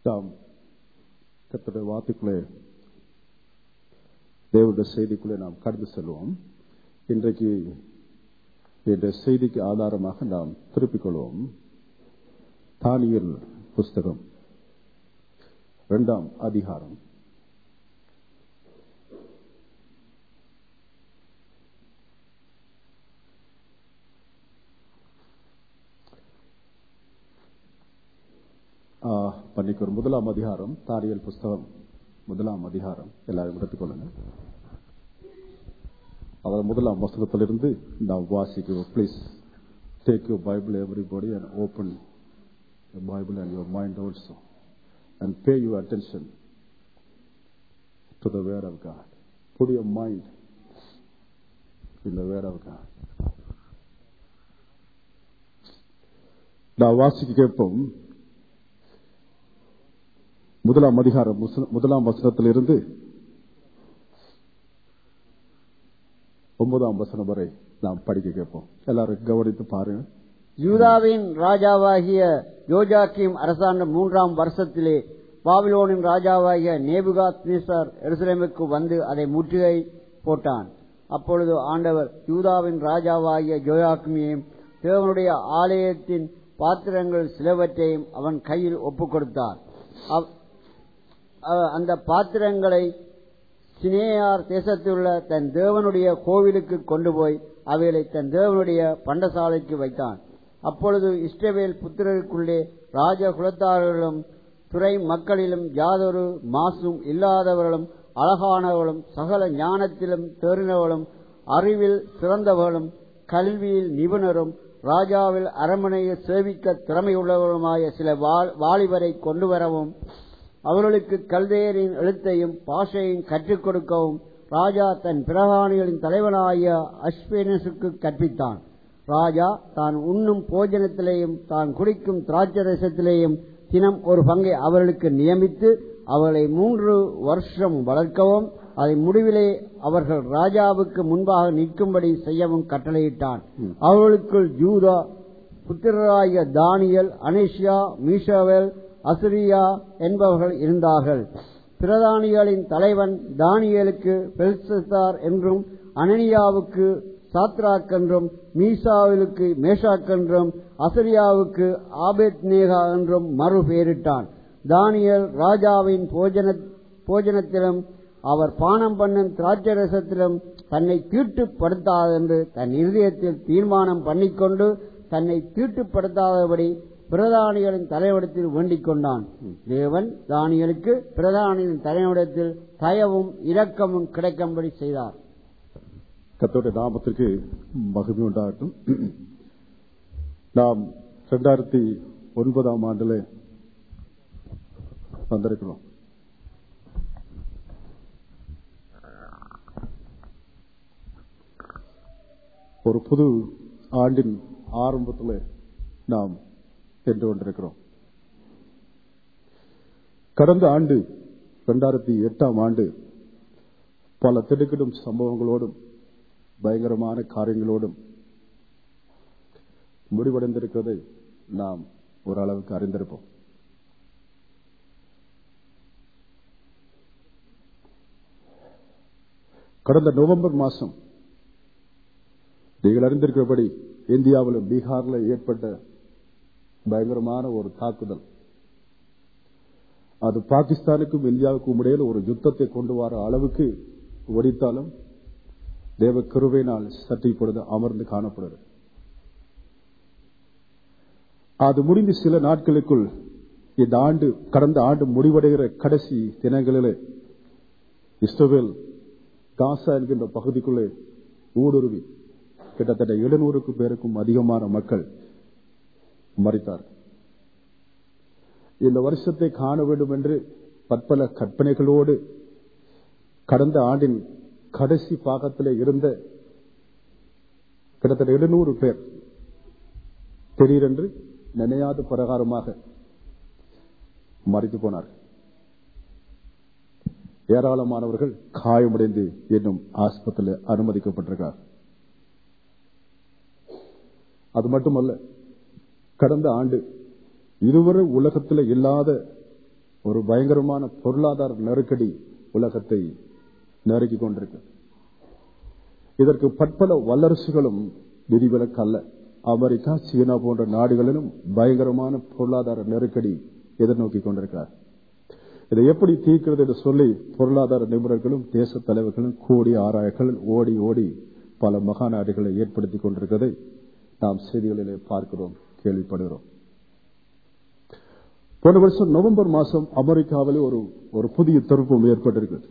நாம் கர்த்தருடைய வார்த்தைக்குள்ளே தேவனுடைய செய்திக்குள்ளே நாம் கடந்து செல்வோம். இன்றைக்கு இந்த செய்திக்கு ஆதாரமாக நாம் திருப்பிக் கொள்வோம். தானியேல் புஸ்தகம் 2ஆம் அதிகாரம். பண்ணிக்கொரு 1ஆம் அதிகாரம், தானியேல் புஸ்தகம் 1ஆம் அதிகாரம். எல்லாரும் எடுத்துக்கொள்ளுங்க. அவர் 1ஆம் வசனத்திலிருந்து நாம் வாசிக்கிறோம். Please take your Bible, everybody, and open the Bible and your mind also, and pay your attention to the word of God. Put your mind in the word of God. நாம் வாசிக்க கேட்போம். 1ஆம் அதிகாரம் 1ஆம் வசனத்திலிருந்து 9ஆம் வசனம் வரை நாம் படிக்க கேட்போம். எல்லாரும் கவனித்து பாருங்க. யூதாவின் ராஜாவாகிய யோயாக்கீம் அரசாண்ட 3ஆம் வருஷத்திலே பாபிலோனின் ராஜாவாகிய நேபுகாத்நேசர் எருசலேமுக்கு வந்து அதை முற்றுகை போட்டான். அப்பொழுது ஆண்டவர் யூதாவின் ராஜாவாகிய யோயாக்கீமையும் தேவனுடைய ஆலயத்தின் பாத்திரங்கள் சிலவற்றையும் அவன் கையில் ஒப்புக் கொடுத்தார். அந்த பாத்திரங்களை சினேயார் தேசத்திலுள்ள தன் தேவனுடைய கோவிலுக்கு கொண்டு போய் அவைகளை தன் தேவனுடைய பண்டசாலைக்கு வைத்தான். அப்பொழுது இஸ்ரவேல் புத்திரருக்குள்ளே ராஜகுலத்தார்களும் துறை மக்களிலும் யாதொரு மாசும் இல்லாதவர்களும் அழகானவர்களும் சகல ஞானத்திலும் தேறினவர்களும் அறிவில் சிறந்தவர்களும் கல்வியில் நிபுணரும் ராஜாவில் அரண்மனையில் சேவிக்க திறமையுள்ளவர்களுமாய சில வாலிபரை கொண்டு வரவும் அவர்களுக்கு கல்தேயரின் எழுத்தையும் பாஷையும் கற்றுக் கொடுக்கவும் ராஜா தன் பிரதானிகளின் தலைவனாகிய அஸ்பேனஸுக்கு கற்பித்தான். ராஜா தான் உண்ணும் போஜனத்திலேயும் தான் குடிக்கும் திராட்சரசத்திலேயும் தினம் ஒரு பங்கை அவர்களுக்கு நியமித்து அவர்களை 3 வருஷம் வளர்க்கவும் அதை முடிவிலே அவர்கள் ராஜாவுக்கு முன்பாக நிற்கும்படி செய்யவும் கட்டளையிட்டான். அவர்களுக்குள் யூதா புத்திரராகிய தானியேல், அனேசியா, மீஷாவேல், அசரியா என்பவர்கள் இருந்தார்கள். பிரதானிகளின் தலைவன் தானியேலுக்கு பெல்ஷத்சார் என்றும், அனனியாவுக்கு சாத்ராக் என்றும், மீசாவிலுக்கு மேஷாக் என்றும், அசரியாவுக்கு ஆபேத்நேகா என்றும் மறு பெயரிட்டான். தானியேல் ராஜாவின் போஜனத்திலும் அவர் பானம் பண்ணும் திராட்சரசத்திலும் தன்னை தீட்டுப்படுத்தாதென்று தன் இருதயத்தில் தீர்மானம் பண்ணிக்கொண்டு தன்னை தீட்டுப்படுத்தாதபடி பிரதானிகளின் தலைவடத்தில் வேண்டிக் கொண்டான். தேவன் தானியேலுக்கு பிரதானிகளின் தலைவடத்தில் தயவும் இரக்கமும் கிடைக்கும்படி செய்தார். கர்த்தருடைய நாமத்திற்கு மகிமை உண்டாகட்டும். நாம் 2009ஆம் ஆண்டில் வந்திருக்கிறோம். ஒரு புது ஆண்டின் ஆரம்பத்தில் நாம் சென்று கொண்டிருக்கிறோம். கடந்த ஆண்டு 2008ஆம் ஆண்டு பல திடுக்கிடும் சம்பவங்களோடும் பயங்கரமான காரியங்களோடும் முடிவடைந்திருக்கிறதை நாம் ஓரளவுக்கு அறிந்திருப்போம். கடந்த நவம்பர் மாதம் நீங்கள் அறிந்திருக்கிறபடி இந்தியாவில் பீகாரில் ஏற்பட்ட பயங்கரமான ஒரு தாக்குதல், அது பாகிஸ்தானுக்கும் இந்தியாவுக்கும் இடையில் ஒரு யுத்தத்தை கொண்டு வர அளவுக்கு ஒடித்தாலும் தேவ கிருபையினால் சற்று இப்பொழுது அமர்ந்து காணப்படுகிறது. அது முடிந்து சில நாட்களுக்குள் இந்த ஆண்டு கடந்த ஆண்டு முடிவடைகிற கடைசி தினங்களிலே இஸ்ரவேல் காசா என்கின்ற பகுதிக்குள்ளே ஊடுருவி கிட்டத்தட்ட 700 பேருக்கும் அதிகமான மக்கள் மரித்தார். இந்த வருஷத்தை காண வேண்டும் என்று பற்பல கற்பனைகளோடு கடந்த ஆண்டின் கடைசி பாகத்திலே இருந்த கிட்டத்தட்ட 700 பேர் திடீரென்று நினையாத பிரகாரமாக மரித்து போனார்கள். ஏராளமானவர்கள் காயமடைந்து இன்னும் ஆஸ்பத்திரியில் அனுமதிக்கப்பட்டிருக்கிறார். அது மட்டுமல்ல, கடந்த ஆண்டு இதுவரை உலகத்தில் இல்லாத ஒரு பயங்கரமான பொருளாதார நெருக்கடி உலகத்தை நெருக்கிக் கொண்டிருக்கு. இதற்கு பற்பல வல்லரசுகளும் விதிவிலக்கு அல்ல. அமெரிக்கா, சீனா போன்ற நாடுகளிலும் பயங்கரமான பொருளாதார நெருக்கடி எதிர்நோக்கி கொண்டிருக்கிறார். இதை எப்படி தீர்க்கிறது என்று சொல்லி பொருளாதார நிபுணர்களும் தேச தலைவர்களும் கூடி ஆராய்கள் ஓடி ஓடி பல மகாநாடுகளை ஏற்படுத்திக் கொண்டிருக்கிறதை நாம் செய்திகளிலே பார்க்கிறோம், கேள்விப்படுகிறோம். போன வருஷம் நவம்பர் மாதம் அமெரிக்காவில் ஒரு புதிய திருப்பம் ஏற்பட்டிருக்கிறது.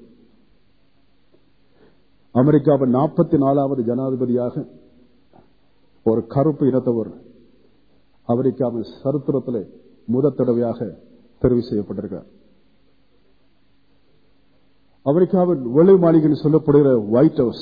அமெரிக்காவின் 44வது ஜனாதிபதியாக ஒரு கருப்பு இனத்தவர் அமெரிக்காவின் சரித்திரத்திலே முதல் தடவையாக தெரிவு செய்யப்பட்டிருக்கிறார். அமெரிக்காவின் வெள்ளை மாளிகை சொல்லப்படுகிற ஒயிட் ஹவுஸ்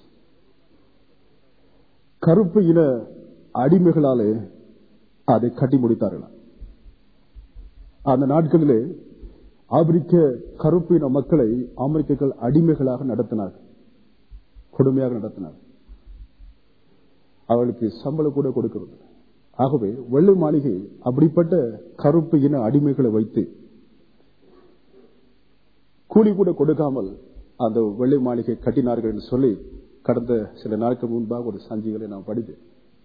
கருப்பு இன அடிமைகளாலே அதை கட்டி முடித்தார்கள். அந்த நாட்களிலே ஆப்பிரிக்க கருப்பு இன மக்களை அமெரிக்கர்கள் அடிமைகளாக நடத்தினார்கள், கொடுமையாக நடத்தினார். அவர்களுக்கு சம்பளம் கூட கொடுக்கிறது. ஆகவே வெள்ளை மாளிகை அப்படிப்பட்ட கருப்பு இன அடிமைகளை வைத்து கூலி கூட கொடுக்காமல் அந்த வெள்ளை மாளிகை கட்டினார்கள் என்று சொல்லி கடந்த சில நாட்கள் முன்பாக ஒரு சஞ்சிகளை நான் படித்தேன்.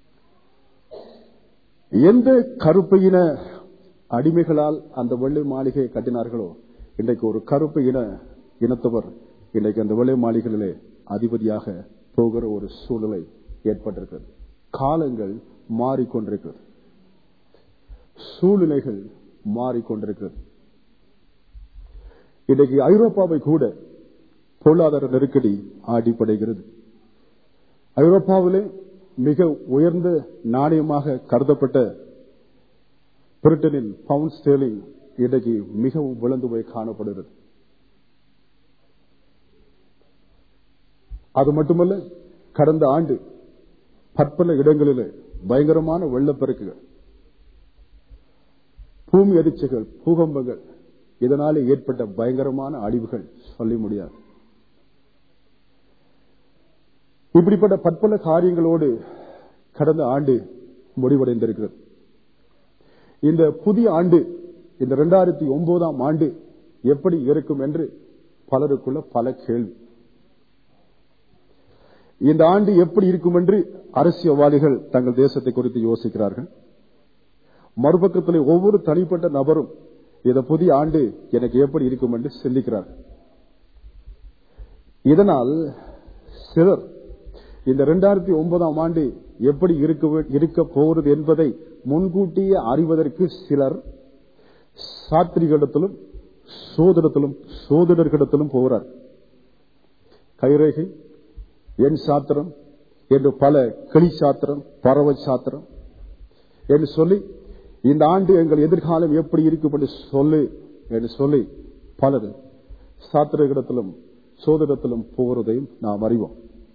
எந்த கருப்பு இன அடிமைகளால் அந்த வெள்ளை மாளிகையை கட்டினார்களோ இன்றைக்கு ஒரு கருப்பு இனத்தவர் இன்றைக்கு அந்த வெள்ளை மாளிகைகளிலே அதிபதியாக போகிற ஒரு சூழ்நிலை ஏற்பட்டிருக்கிறது. காலங்கள் மாறிக்கொண்டிருக்கிறது, சூழ்நிலைகள் மாறிக்கொண்டிருக்கிறது. இன்றைக்கு ஐரோப்பாவை கூட பொருளாதார நெருக்கடி ஆடிப்படைகிறது. ஐரோப்பாவிலே மிக உயர்ந்த நாணயமாக கருதப்பட்ட பிரிட்டனின் பவுண்ட் ஸ்டெர்லிங் இன்றைக்கு மிகவும் விழுந்து போய் காணப்படுகிறது. அது மட்டுமல்ல, கடந்த ஆண்டு பற்பல இடங்களில் பயங்கரமான வெள்ளப்பெருக்குகள், பூமி அதிர்ச்சிகள், பூகம்பங்கள், இதனாலே ஏற்பட்ட பயங்கரமான அழிவுகள் சொல்ல முடியாது. இப்படிப்பட்ட பற்பல காரியங்களோடு கடந்த ஆண்டு முடிவடைந்திருக்கிறது. இந்த புதிய ஆண்டு, இந்த 2009ஆம் ஆண்டு எப்படி இருக்கும் என்று பலருக்குள்ள பல கேள்வி. இந்த ஆண்டு எப்படி இருக்கும் என்று அரசியல்வாதிகள் தங்கள் தேசத்தை குறித்து யோசிக்கிறார்கள். மறுபக்கத்தில் ஒவ்வொரு தனிப்பட்ட நபரும் இந்த புதிய ஆண்டு எனக்கு எப்படி இருக்கும் என்று சிந்திக்கிறார்கள். இதனால் சிலர் இந்த 2009ஆம் ஆண்டு எப்படி இருக்க போகிறது என்பதை முன்கூட்டியே அறிவதற்கு சிலர் சாத்திரிகளிடத்திலும் சோதரர்களிடத்திலும் போகிறார். கைரேகை, எண் சாத்திரம் என்று பல கிளி சாத்திரம், பறவை சாத்திரம் என்று சொல்லி இந்த ஆண்டு எங்கள் எதிர்காலம் எப்படி இருக்கும் என்று சொல்லி பலர் சாத்திரத்திலும் சோதரத்திலும் போகிறதையும் நாம் அறிவோம்.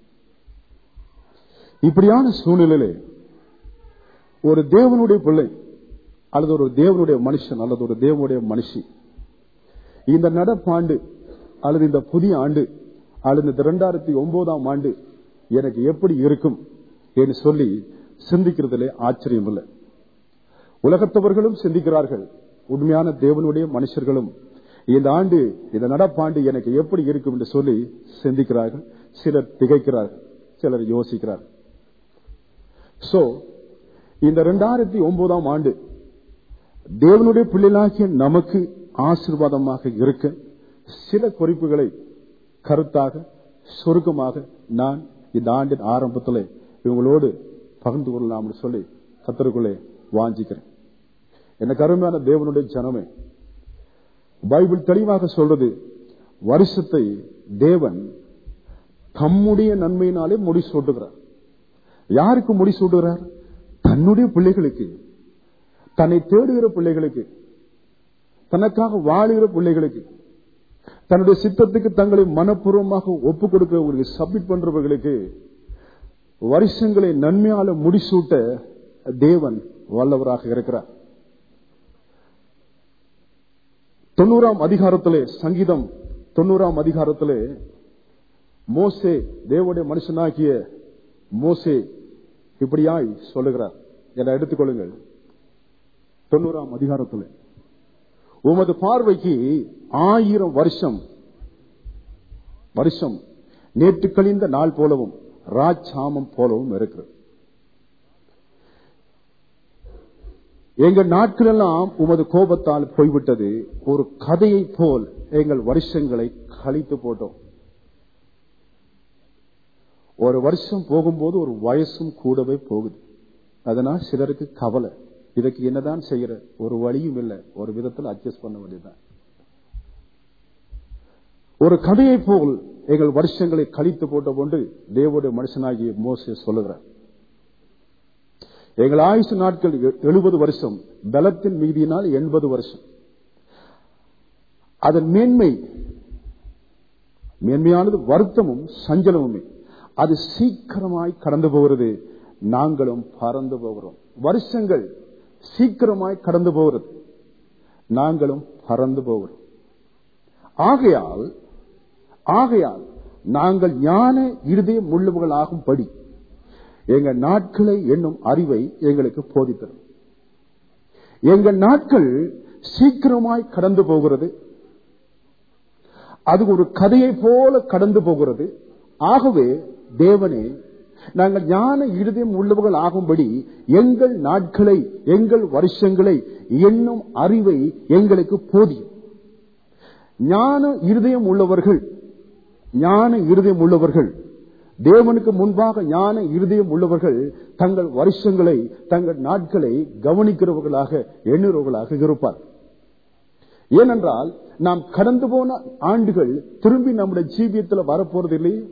இப்படியான சூழ்நிலையிலே ஒரு தேவனுடைய பிள்ளை அல்லது ஒரு தேவனுடைய மனுஷன் அல்லது ஒரு தேவனுடைய மனுஷி இந்த நடப்பாண்டு அல்லது இந்த புதிய ஆண்டு அல்லது இந்த 2009ஆம் ஆண்டு எனக்கு எப்படி இருக்கும் என்று சொல்லி சிந்திக்கிறதிலே ஆச்சரியம் இல்லை. உலகத்தவர்களும் சிந்திக்கிறார்கள், உண்மையான தேவனுடைய மனுஷர்களும் இந்த ஆண்டு, இந்த நடப்பாண்டு எனக்கு எப்படி இருக்கும் என்று சொல்லி சிந்திக்கிறார்கள். சிலர் திகைக்கிறார்கள், சிலர் யோசிக்கிறார்கள். சோ இந்த 2009ஆம் ஆண்டு தேவனுடைய பிள்ளைகளாகிய நமக்கு ஆசீர்வாதமாக இருக்க சில குறிப்புகளை கருத்தாக சுருக்கமாக நான் இந்த ஆண்டின் ஆரம்பத்தில் இவங்களோடு பகிர்ந்து கொள்ளலாம் என்று சொல்லி கர்த்தருக்குள்ளே வாஞ்சிக்கிறேன். எனக்கு அருமையான தேவனுடைய ஜனமே, பைபிள் தெளிவாக சொல்றது, வருஷத்தை தேவன் தம்முடைய நன்மையினாலே முடிசூட்டுகிறார். யாருக்கு முடிசூட்டுகிறார்? தன்னுடைய பிள்ளைகளுக்கு, தன்னை தேடுகிற பிள்ளைகளுக்கு, தனக்காக வாழுகிற பிள்ளைகளுக்கு, தன்னுடைய சித்தத்துக்கு தங்களை மனப்பூர்வமாக ஒப்புக் கொடுக்கிறவர்களுக்கு, சப்மிட் பண்றவர்களுக்கு வருஷங்களை நன்மையால முடிசூட்ட தேவன் வல்லவராக இருக்கிறார். 90ஆம் அதிகாரத்திலே, சங்கீதம் 90ஆம் அதிகாரத்திலே மோசே, தேவனுடைய மனுஷனாகிய மோசே இப்படியாய் சொல்லுகிறார். என எடுத்துக்கொள்ளுங்கள். 90ஆம் அதிகாரத்திலே உமது பார்வைக்கு 1000 வருஷம் நேற்று கழிந்த நாள் போலவும் ராஜாமம் போலவும் இருக்கிறது. எங்கள் நாட்கள் எல்லாம் உமது கோபத்தால் போய்விட்டது. ஒரு கதையை போல் எங்கள் வருஷங்களை கழித்து போட்டோம். ஒரு வருஷம் போகும்போது ஒரு வயசும் கூடவே போகுது. அதனால் சிலருக்கு கவலை, இதுக்கு என்னதான் செய்யற, ஒரு வழியும் இல்லை, ஒரு விதத்தில் அட்ஜஸ்ட் பண்ண வேண்டியதுதான். ஒரு கதையை போல் எங்கள் வருஷங்களை கழித்து போட்ட கொண்டு தேவனுடைய மனுஷனாகிய மோசே சொல்லுகிறார், எங்கள் ஆயுசு நாட்கள் 70 வருஷம், பலத்தின் மீதியினால் 80 வருஷம். அதன் மேன்மையானது வருத்தமும் சஞ்சலமுமே. அது சீக்கிரமாய் கடந்து போகிறது, நாங்களும் பறந்து போகிறோம். வருஷங்கள் சீக்கிரமாய் கடந்து போகிறது, நாங்களும் பறந்து போகிறோம். ஆகையால் நாங்கள் ஞான இருதயம் உள்ளவர்களாகும் படி எங்கள் நாட்களை என்னும் அறிவை எங்களுக்கு போதித்தரும். எங்கள் நாட்கள் சீக்கிரமாய் கடந்து போகிறது, அது ஒரு கதையை போல கடந்து போகிறது. ஆகவே தேவனே, நாங்கள் ஞான இருதயம் உள்ளவர்கள் ஆகும்படி எங்கள் நாட்களை, எங்கள் வருஷங்களை என்னும் அறிவை எங்களுக்கு போதியும். ஞான இருதயம் உள்ளவர்கள் தேவனுக்கு முன்பாக ஞான இருதயம் உள்ளவர்கள் தங்கள் வருஷங்களை, தங்கள் நாட்களை கவனிக்கிறவர்களாக, எண்ணுறவர்களாக இருப்பார். ஏனென்றால் நாம் கடந்து போன ஆண்டுகள் திரும்பி நம்முடைய ஜீவியத்தில் வரப்போறது இல்லையே.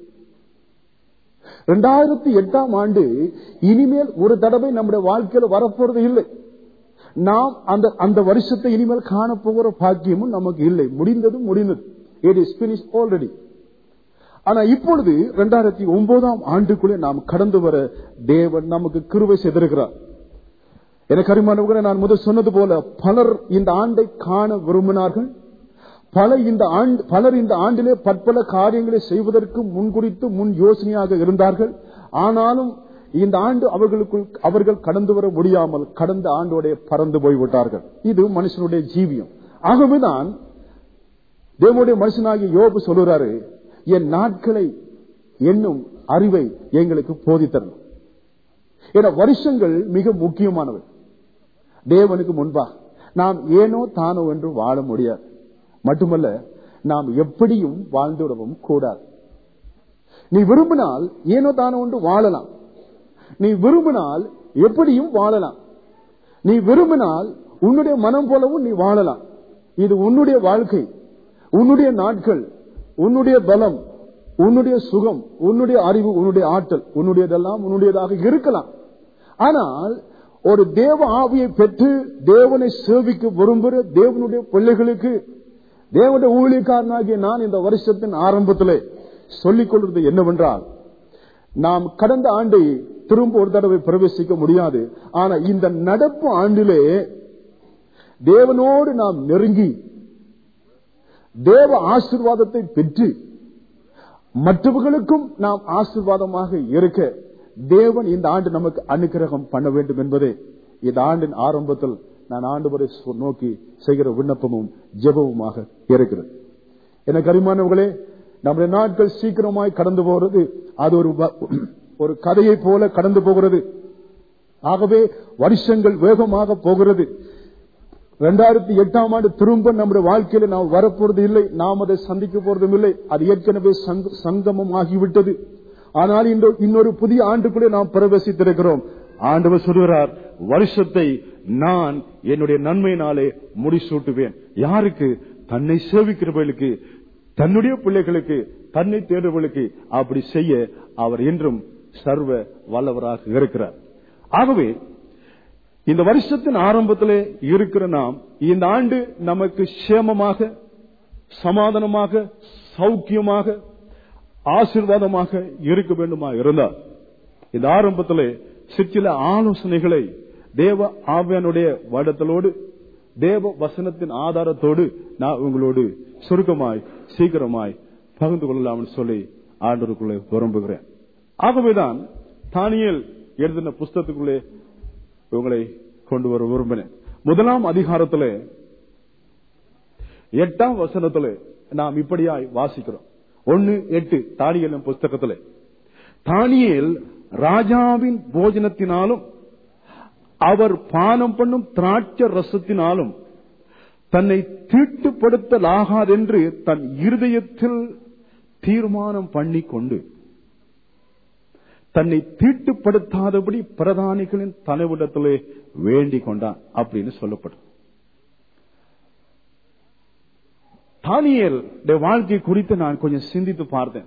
2008ஆம் ஆண்டு இனிமேல் ஒரு தடவை நம்முடைய வாழ்க்கையில் வரப்போறது இல்லை. நாம் அந்த வருஷத்தை இனிமேல் காணப்போகிற பாக்கியமும் நமக்கு இல்லை. முடிந்தது. It is finished already. ஆனா இப்பொழுது 2009ஆம் ஆண்டுக்குள்ளே நாம் கடந்து வர தேவன் நமக்கு கிருபை செய்திருக்கிறார். எனக்கு அருமையானவர்களே, நான் முதல் சொன்னது போல பலர் இந்த ஆண்டை காண விரும்பினார்கள். பலர் இந்த ஆண்டிலே பற்பல காரியங்களை செய்வதற்கு முன்குறித்து முன் யோசனையாக இருந்தார்கள். ஆனாலும் இந்த ஆண்டு அவர்கள் கடந்து வர முடியாமல் கடந்த ஆண்டோட பறந்து போய்விட்டார்கள். இது மனுஷனுடைய ஜீவியம். ஆகவேதான் தேவனுடைய மனுஷனாகிய யோபு சொல்லுறாரு, என் நாட்களை என்னும் அறிவை எங்களுக்கு போதித்தரணும். என வருஷங்கள் மிக முக்கியமானவை. தேவனுக்கு முன்பாக நாம் ஏனோ தானோ என்று வாழ முடியாது. மட்டுமல்ல, நாம் எப்படியும் வாழ்ந்துவிடவும் கூடாது. நீ விரும்பினால் ஏனோ தானோ என்று வாழலாம். நீ விரும்பினால் எப்படியும் வாழலாம். நீ விரும்பினால் உன்னுடைய மனம் போலவும் நீ வாழலாம். இது உன்னுடைய வாழ்க்கை, உன்னுடைய நாட்கள், உன்னுடைய பலம், உன்னுடைய சுகம், உன்னுடைய அறிவு, உன்னுடைய ஆற்றல், உன்னுடையதெல்லாம் உன்னுடையதாக இருக்கலாம். ஆனால் ஒரு தேவ ஆவியை பெற்று தேவனை சேவிக்க விரும்புகிற தேவனுடைய பிள்ளைகளுக்கு, தேவனுடைய ஊழியக்காரனாகிய நான் இந்த வருஷத்தின் ஆரம்பத்திலே சொல்லிக் கொள்வது என்னவென்றால், நாம் கடந்த ஆண்டை திரும்ப ஒரு தடவை பிரவேசிக்க முடியாது. ஆனா இந்த நடப்பு ஆண்டிலே தேவனோடு நாம் நெருங்கி தேவ ஆசீர்வாதத்தை பெற்று மற்றவர்களுக்கும் நாம் ஆசீர்வாதமாக இருக்க தேவன் இந்த ஆண்டு நமக்கு அனுக்கிரகம் பண்ண வேண்டும் என்பதே இந்த ஆண்டின் ஆரம்பத்தில் நான் ஆண்டவரை நோக்கி செய்கிற விண்ணப்பமும் ஜெபமுமாக இருக்கிறது. எனக்கு அருமையானவர்களே, நம்முடைய நாட்கள் சீக்கிரமாய் கடந்து போகிறது. அது ஒரு கதையை போல கடந்து போகிறது. ஆகவே வருஷங்கள் வேகமாக போகிறது. 2008ஆம் ஆண்டு திரும்ப நம்முடைய வாழ்க்கையில நாம் வரப்போறது இல்லை. நாம் அதை சந்திக்க போறதும் இல்லை. அது ஏற்கனவே சங்கமம் ஆகிவிட்டது. ஆனால் இன்னொரு புதிய ஆண்டுக்குள்ளே நாம் பிரவேசித்திருக்கிறோம். ஆண்டவர் சொல்கிறார், வருஷத்தை நான் என்னுடைய நன்மையினாலே முடிசூட்டுவேன். யாருக்கு? தன்னை சேவிக்கிறவர்களுக்கு, தன்னுடைய பிள்ளைகளுக்கு, தன்னை தேடுவர்களுக்கு. அப்படி செய்ய அவர் என்றும் சர்வ வல்லவராக இருக்கிறார். ஆகவே இந்த வருஷத்தின் ஆரம்பத்திலே இருக்கிற நாம் இந்த ஆண்டு நமக்கு சேமமாக, சமாதானமாக, சௌக்கியமாக, ஆசீர்வாதமாக இருக்க வேண்டுமா இருந்தால் இந்த ஆரம்பத்திலே சிற்சில ஆலோசனைகளை தேவ ஆவியானுடைய வடத்தலோடு, தேவ வசனத்தின் ஆதாரத்தோடு நான் உங்களோடு சுருக்கமாய் சீக்கிரமாய் பகிர்ந்து கொள்ளலாம் சொல்லி ஆண்டவருக்குள்ளே விரும்புகிறேன். ஆகவேதான் தானியேல் எழுதின புஸ்தகத்துக்குள்ளே உங்களை கொண்டு வர விரும்பினேன். 1ஆம் அதிகாரத்திலே 8ஆம் வசனத்திலே நாம் இப்படியாய் வாசிக்கிறோம். 1:8 தானியேலின் புஸ்தகத்திலே, தானியேல் ராஜாவின் போஜனத்தினாலும் அவர் பானம் பண்ணும் திராட்சை ரசத்தினாலும் தன்னை தீட்டுப்படுத்தலாகாதென்று தன் இருதயத்தில் தீர்மானம் பண்ணிக்கொண்டு தன்னை தீட்டுப்படுத்தாதபடி பிரதானிகளின் தலைவிடத்திலே வேண்டிக் கொண்டான் அப்படின்னு சொல்லப்படும். தானியேல் வாழ்க்கை குறித்து நான் கொஞ்சம் சிந்தித்து பார்த்தேன்.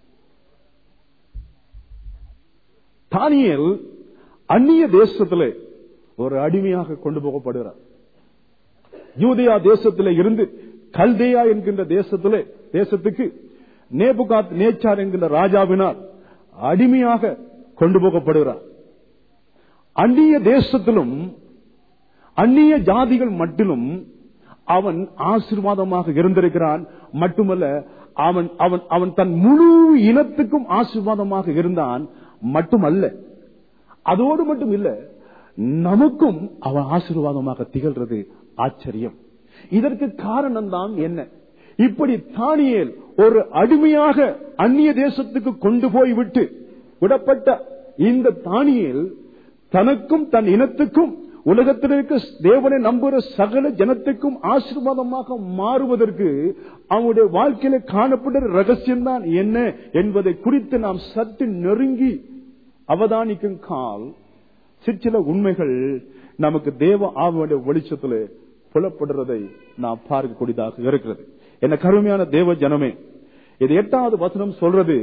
தானியேல் அந்நிய தேசத்திலே ஒரு அடிமையாக கொண்டு போகப்படுகிறார். யூதேயா தேசத்திலே இருந்து கல்தேயா என்கின்ற தேசத்துக்கு நேபுகாத் நேச்சார் என்கின்ற ராஜாவினால் அடிமையாக கொண்டு போகப்படுகிறார். அந்நிய தேசத்திலும் அந்நிய ஜாதிகள் மட்டிலும் அவன் ஆசீர்வாதமாக இருந்திருக்கிறான். மட்டுமல்ல, அவன் தன் முழு இனத்துக்கும் ஆசீர்வாதமாக இருந்தான். மட்டுமல்ல, அதோடு மட்டும் இல்ல, நமக்கும் அவன் ஆசீர்வாதமாக திகழ்றது ஆச்சரியம். இதற்கு காரணம் தான் என்ன? இப்படி தானியேல் ஒரு அடிமையாக அந்நிய தேசத்துக்கு கொண்டு போய் விட்டு விடப்பட்ட இந்த தானியேல் தனக்கும் தன் இனத்துக்கும் உலகத்தில் இருக்க தேவனை நம்புகிற சகல ஜனத்துக்கும் ஆசீர்வாதமாக மாறுவதற்கு அவனுடைய வாழ்க்கையில காணப்படுற ரகசியம் தான் என்ன என்பதை குறித்து நாம் சற்று நெருங்கி அவதானிக்கும் கால் சிற்சில உண்மைகள் நமக்கு தேவ ஆவியுடைய வெளிச்சத்தில் புலப்படுறதை நாம் பார்க்கக்கூடியதாக இருக்கிறது. என்ன கருமையான தேவ ஜனமே, இது 8வது வசனம் சொல்றது,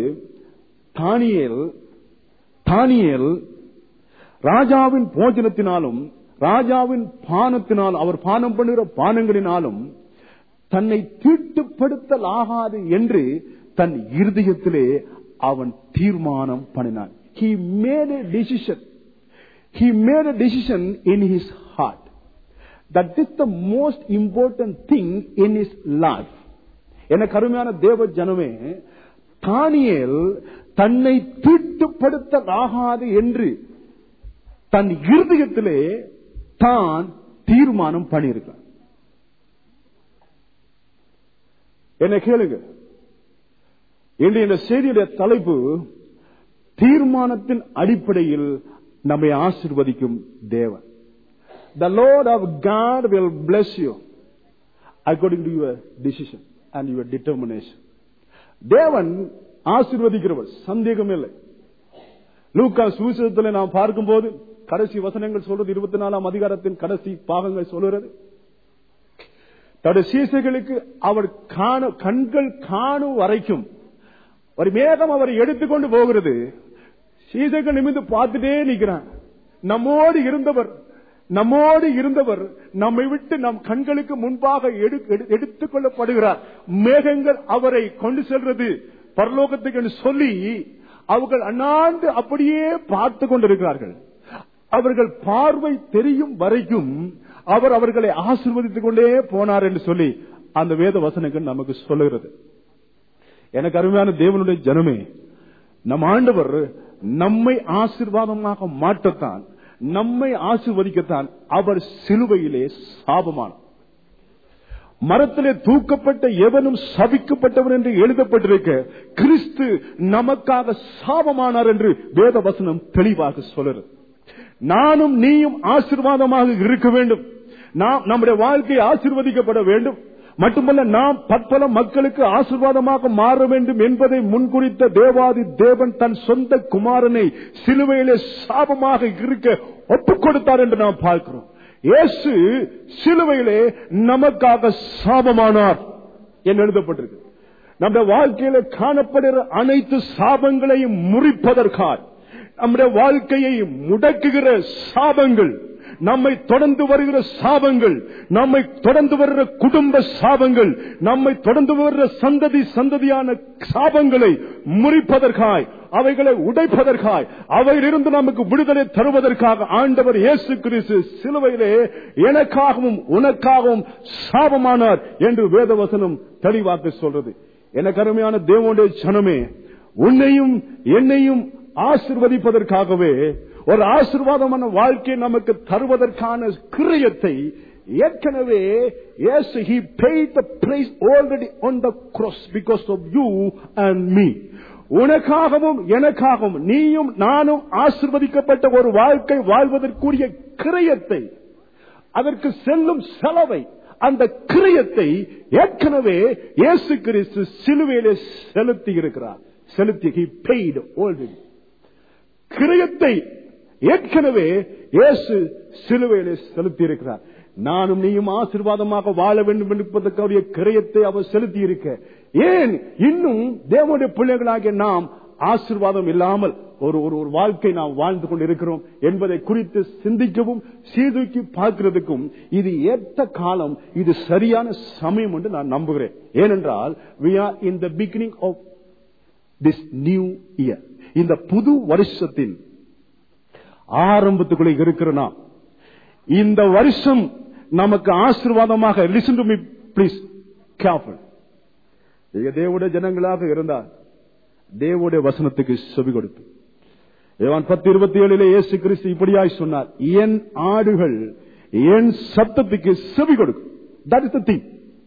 தானியேல் ராஜாவின் போஜனத்தினாலும் ராஜாவின் பானத்தினாலும் அவர் பானம் பண்ணுகிற பானங்களினாலும் தன்னை தீட்டுப்படுத்தலாகாது என்று தன் இருதயத்திலே அவன் தீர்மானம் பண்ணினான். He made a decision in his heart. That is the most important thing in his life. என்ன கருமையான தேவ ஜனமே, தானியேல் தன்னை தீட்டுப்படுத்தலாகாது என்று தன் இருதயத்திலே தான் தீர்மானம் பண்ணியிருக்கான். என்ன கேளுங்க, இந்த செய்தியுடைய தலைப்பு தீர்மானத்தின் அடிப்படையில் நம்மை ஆசீர்வதிக்கும் தேவன். The Lord of God will bless you according to your decision and your determination. தேவன் ஆசீர்வதிக்கிறவர், சந்தேகம் இல்லை. லூக்கா சுவிசேஷத்தில் நாம் பார்க்கும்போது கடைசி வசனங்கள் சொல்றது, 24ஆம் அதிகாரத்தின் கடைசி பாகங்கள் சொல்லுகிறது, தன்னுடைய சீசர்களுக்கு அவர் கண்கள் காணும் வரைக்கும் ஒரு மேகம் அவரை எடுத்துக்கொண்டு போகிறது. சீசர்கள் நிமிர்ந்து பார்த்துட்டே நிற்கிறான். நம்மோடு இருந்தவர் நம்மை விட்டு நம் கண்களுக்கு முன்பாக எடுத்துக் கொள்ளப்படுகிறார். மேகங்கள் அவரை கொண்டு செல்றது பரலோகத்துக்கு என்று சொல்லி அவர்கள் அண்ணாண்டு அப்படியே பார்த்து கொண்டிருக்கிறார்கள். அவர்கள் பார்வை தெரியும் வரைக்கும் அவர் அவர்களை ஆசீர்வதித்துக் கொண்டே போனார் என்று சொல்லி அந்த வேத வசனங்கள் நமக்கு சொல்லுகிறது. எனக்கு அருமையான தேவனுடைய ஜனமே, நம் ஆண்டவர் நம்மை ஆசீர்வாதமாக மாற்றத்தான், நம்மை ஆசீர்வதிக்கத்தான் அவர் சிலுவையிலே சாபமானார். மரத்திலே தூக்கப்பட்ட எவனும் சபிக்கப்பட்டவர் என்று எழுதப்பட்டிருக்க, கிறிஸ்து நமக்காக சாபமானார் என்று வேத வசனம் தெளிவாக சொல்லுகிறது. நானும் நீயும் ஆசீர்வாதமாக இருக்க வேண்டும், நாம் நம்முடைய வாழ்க்கை ஆசீர்வதிக்கப்பட வேண்டும். மட்டுமல்ல, நாம் பற்பல மக்களுக்கு ஆசீர்வாதமாக மாற வேண்டும் என்பதை முன்குறித்த தேவாதி தேவன் தன் சொந்த குமாரனை சிலுவையிலே சாபமாக இருக்க ஒப்புக் கொடுத்தார் என்று நாம் பார்க்கிறோம். இயேசு சிலுவையிலே நமக்காக சாபமானார் என்று எழுதப்பட்டிருக்கு. நம்முடைய வாழ்க்கையில காணப்படுகிற அனைத்து சாபங்களையும் முறிப்பதற்காக, நம்முடைய வாழ்க்கையை முடக்குகிற சாபங்கள், நம்மை தொடர்ந்து வருகிற சாபங்கள், நம்மை தொடர்ந்து வருகிற குடும்ப சாபங்கள், நம்மை தொடர்ந்து வருகிற சந்ததியான சாபங்களை முறிப்பதற்காய், அவைகளை உடைப்பதற்காய், அவையிலிருந்து நமக்கு விடுதலை தருவதற்காக ஆண்டவர் இயேசு கிறிஸ்து சிலுவையிலே எனக்காகவும் உனக்காகவும் சாபமானார் என்று வேதவசனம் தெளிவாக சொல்றது. எனக்கு அருமையான தேவனுடைய ஜனமே, உன்னையும் என்னையும் ஆசீர்வதிப்பதற்காகவே, ஒரு ஆசீர்வாதமான வாழ்க்கை நமக்கு தருவதற்கான கிரியத்தை ஏற்கனவே yes he paid the price already on the cross because of you and me. உனக்காகவும் எனக்காகவும் நீயும் நானும் ஆசீர்வதிக்கப்பட்ட ஒரு வாழ்க்கை வாழ்வதற்குரிய கிரயத்தை, அதற்கு செல்லும் செலவை, அந்த கிரயத்தை ஏற்கனவே இயேசு கிறிஸ்து சிலுவையிலே செலுத்தி இருக்கிறார். he paid already. கிரயத்தை ஏற்கனவே இயேசு சிலுவையிலே செலுத்தி இருக்கிறார். நானும் நீயும் ஆசீர்வாதமாக வாழ வேண்டும் என்பதற்குரிய கிரயத்தை அவர் செலுத்தி இருக்க, ஏன் இன்னும் தேவனுடைய பிள்ளைகளாகிய நாம் ஆசீர்வாதம் இல்லாமல் ஒரு வாழ்க்கை நாம் வாழ்ந்து கொண்டிருக்கிறோம் என்பதை குறித்து சிந்திக்கவும் சீர்தூக்கி பார்க்கிறதுக்கும் இது ஏற்ற காலம், இது சரியான சமயம் என்று நான் நம்புகிறேன். ஏனென்றால் we are in the beginning of this new year. இந்த புது வருஷத்தின் ஆரம்பத்துக்குள்ளே இருக்கிறோம். இந்த வருஷம் நமக்கு ஆசீர்வாதமாக, listen to me please careful, தேவனுடைய ஜனங்களாக இருந்தால் தேவனுடைய வசனத்துக்கு செவி கொடுத்து, யோவான் 10:27 இயேசு கிறிஸ்து இப்படியாய் சொன்னார், என் ஆடுகள் என் சத்தத்துக்கு செவி கொடுக்கும். that is the thing.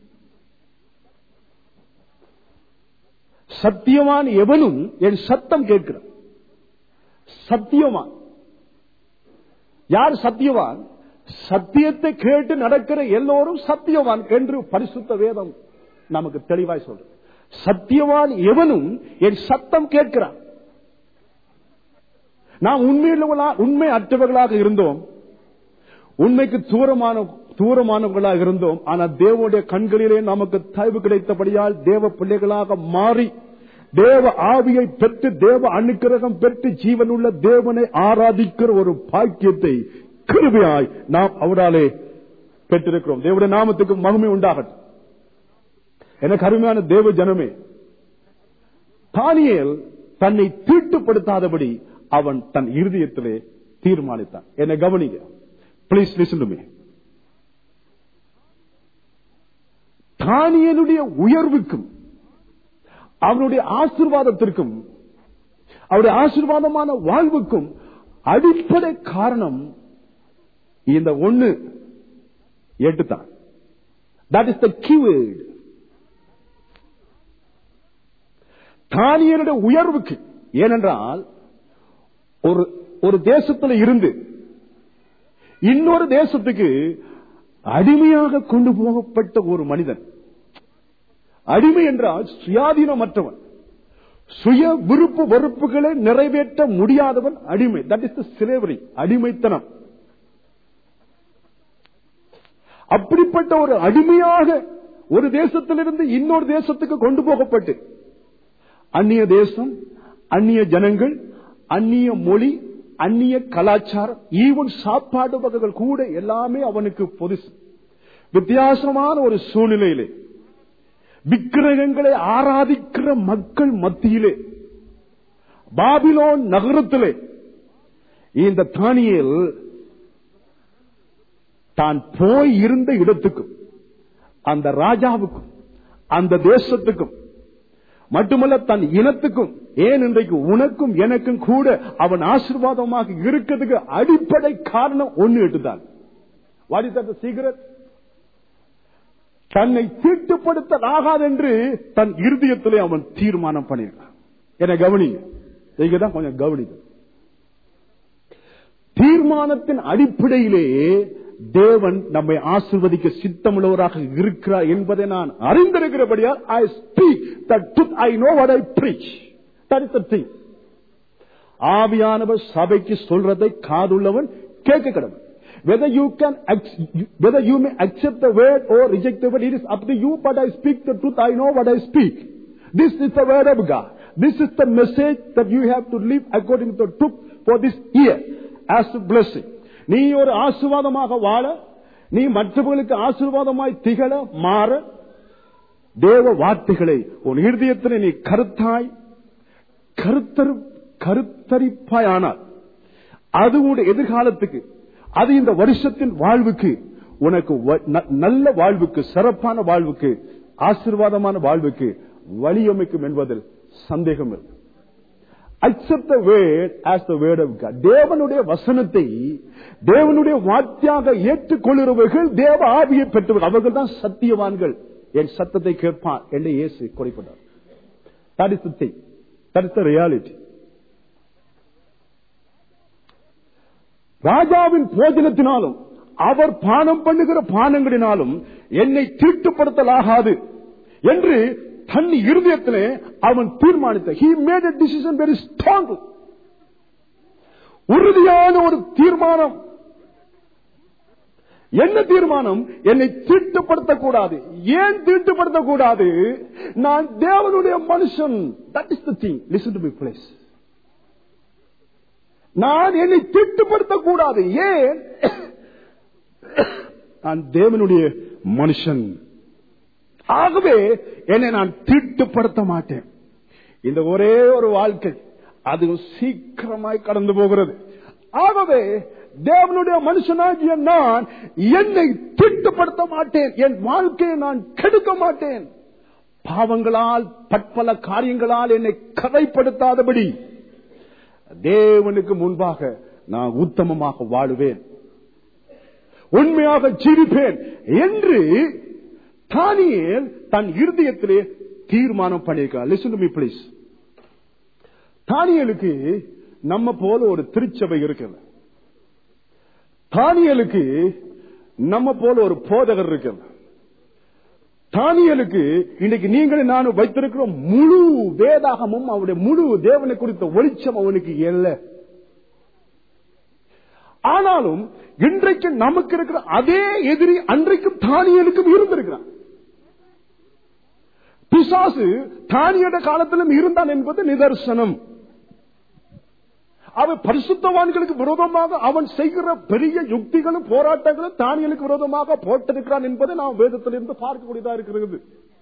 Satyavan எவனும் என் சத்தம் கேட்கிறான். சத்தியவான் யார்? சத்தியவான் சத்தியத்தை கேட்டு நடக்கிற எல்லோரும் சத்தியவான் என்று பரிசுத்த வேதம் நமக்கு தெளிவாய் சொல்றது. சத்தியவான் எவனும் என் சத்தம் கேட்கிறான். நாம் உண்மை அற்றவர்களாக இருந்தோம், உண்மைக்கு தூரமானவர்களாக இருந்தோம். ஆனால் தேவனுடைய கண்களிலே நமக்கு தயவு கிடைத்தபடியால் தேவ பிள்ளைகளாக மாறி தேவ ஆவியை பெற்று தேவ அனுக்கிரகம் பெற்று ஜீவனுள்ள தேவனை ஆராதிக்கிற ஒரு பாக்கியத்தை கிருபையாய் நாம் அவராலே பெற்றிருக்கிறோம். தேவனுடைய நாமத்துக்கு மகிமை உண்டாகட்டும். எனக்கு அருமையான தேவ ஜனமே, தானியேல் தன்னை தீட்டுப்படுத்தாதபடி அவன் தன் இருதயத்திலே தீர்மானித்தான். என்னை கவனிங்க ப்ளீஸ், லிசன் டு மீ. தானியேலுடைய உயர்வுக்கும் அவனுடைய ஆசீர்வாதத்திற்கும் அவருடைய ஆசீர்வாதமான வாழ்வுக்கும் அடிப்படை காரணம் இந்த 1:8 தான். That is the keyword. தானியேலுடைய உயர்வுக்கு, ஏனென்றால் ஒரு தேசத்தில் இருந்து இன்னொரு தேசத்துக்கு அடிமையாக கொண்டு போகப்பட்ட ஒரு மனிதன். அடிமை என்றால் சுயாதீனமற்றவன், சுய விருப்பு வெறுப்புகளை நிறைவேற்ற முடியாதவன் அடிமை. தட் இஸ் தி ஸ்லேவரி, அடிமைத்தனம். அப்படிப்பட்ட ஒரு அடிமையாக ஒரு தேசத்திலிருந்து இன்னொரு தேசத்துக்கு கொண்டு போகப்பட்டு அந்நிய தேசம், அந்நிய ஜனங்கள், அந்நிய மொழி, அந்நிய கலாச்சாரம், ஈவன் சாப்பாடு வகைகள் கூட எல்லாமே அவனுக்கு புதுசு. வித்தியாசமான ஒரு சூழ்நிலையிலே விக்கிரகங்களை ஆராதிக்கிற மக்கள் மத்தியிலே பாபிலோன் நகரத்திலே இந்த தானியேல் தான் போய் இருந்த இடத்துக்கும் அந்த ராஜாவுக்கும் அந்த தேசத்துக்கும் மட்டுமல்ல தன் இனத்துக்கும், ஏன் இன்றைக்கு உனக்கும் எனக்கும் கூட அவன் ஆசீர்வாதமாக இருக்கிறதுக்கு அடிப்படை காரணம் 1:8 தான். What is that secret? தன்னை தீட்டுப்படுத்தலாகாது என்று தன் இருதயத்திலே அவன் தீர்மானம் பண்ணியிருக்கான். என்ன கவனிங்க, இங்கதான் கொஞ்சம் கவனிங்க. தீர்மானத்தின் அடிப்படையிலே தேவன் நம்மை ஆசீர்வதிக்க சித்தமுள்ளவராக இருக்கிறார் என்பதை நான் அறிந்திருக்கிறபடியால் I speak the truth. I know what I preach. That is the thing. ஆவியானவர் சபைக்கு சொல்றதை காதுள்ளவன் கேட்க கடவுள். Whether you may accept the word or reject the word, it is up to you. But I speak the truth. I know what I speak. This is the word of God. This is the message that you have to live according to the truth for this year as a blessing. நீ ஒரு ஆசீர்வாதமாக வாழ, நீ மற்றவர்களுக்கு ஆசீர்வாதமாய் திகழ மாற, தேவ வார்த்தைகளை உன் இருதயத்தில் நீ கருத்தரிப்பாயானால் அது உன் எதிர்காலத்துக்கு, அது இந்த வருஷத்தின் வாழ்வுக்கு, உனக்கு நல்ல வாழ்வுக்கு, சிறப்பான வாழ்வுக்கு, ஆசீர்வாதமான வாழ்வுக்கு வழியமைக்கும் என்பதில் சந்தேகம் இல்லை. accept the word as the word of God. தேவனுடைய வசனத்தை தேவனுடைய வார்த்தையாக ஏற்றுக்கொள்கிறவர்கள் தேவ ஆவியை பெற்றவர்கள், அவர்கள் தான் சத்தியவான்கள். என் சத்தத்தை கேட்பான் என்று இயேசு குறிப்பிட்டார். That is the thing. That is the reality. ராஜாவின் போஜனத்தினாலும் அவர் பானம் பண்ணுகிற பானங்களினாலும் என்னை தீட்டுப்படுத்தலாகாது என்று தன் இருதயத்திலே அவன் தீர்மானித்த. He made a decision very strong. உறுதியான ஒரு தீர்மானம். என்ன தீர்மானம்? என்னை தீட்டுப்படுத்தக்கூடாது. ஏன் தீட்டுப்படுத்தக்கூடாது? நான் தேவனுடைய மனுஷன். That is the thing. Listen to me please. நான் என்னை தீட்டுப்படுத்தக்கூடாது. ஏன்? நான் தேவனுடைய மனுஷன். ஆகவே என்னை நான் தீட்டுப்படுத்த மாட்டேன். இந்த ஒரே ஒரு வாழ்க்கை அது சீக்கிரமாய் கடந்து போகிறது. ஆகவே தேவனுடைய மனுஷனாகிய நான் என்னை தீட்டுப்படுத்த மாட்டேன். என் வாழ்க்கையை நான் கெடுக்க மாட்டேன். பாவங்களால் பற்பல காரியங்களால் என்னை கரைப்படுத்தாதபடி தேவனுக்கு முன்பாக நான் உத்தமமாக வாழுவேன், உண்மையாக ஜீவிப்பேன் என்று தானியேல் தன் இருதயத்திலே தீர்மானம் பண்ணியிருக்கார். Listen to me please. தானியேலுக்கு நம்ம போல ஒரு திருச்சபை இருக்கிறது. தானியேலுக்கு நம்ம போல ஒரு போதகர் இருக்கிறது. தானியேலுக்கு இன்னைக்கு நீங்கள் நானும் வைத்திருக்கிற முழு வேதாகமும் அவருடைய முழு தேவனை குறித்த வெளிச்சம் அவனுக்கு இல்லை. ஆனாலும் இன்றைக்கு நமக்கு இருக்கிற அதே எதிரி அன்றைக்கும் தானியேலுக்கும் இருந்திருக்கிறான். பிசாசு தானியேல காலத்திலும் இருந்தான் என்பது நிதர்சனம். அவன் பரிசுத்தவான்களுக்கு விரோதமாக அவன் செய்கிற பெரிய யுக்திகளும் போராட்டங்களும் தானியேலுக்கு விரோதமாக போட்டிருக்கிறான் என்பதை நாம் வேதத்திலிருந்து பார்க்கக்கூடியதா இருக்கிறது.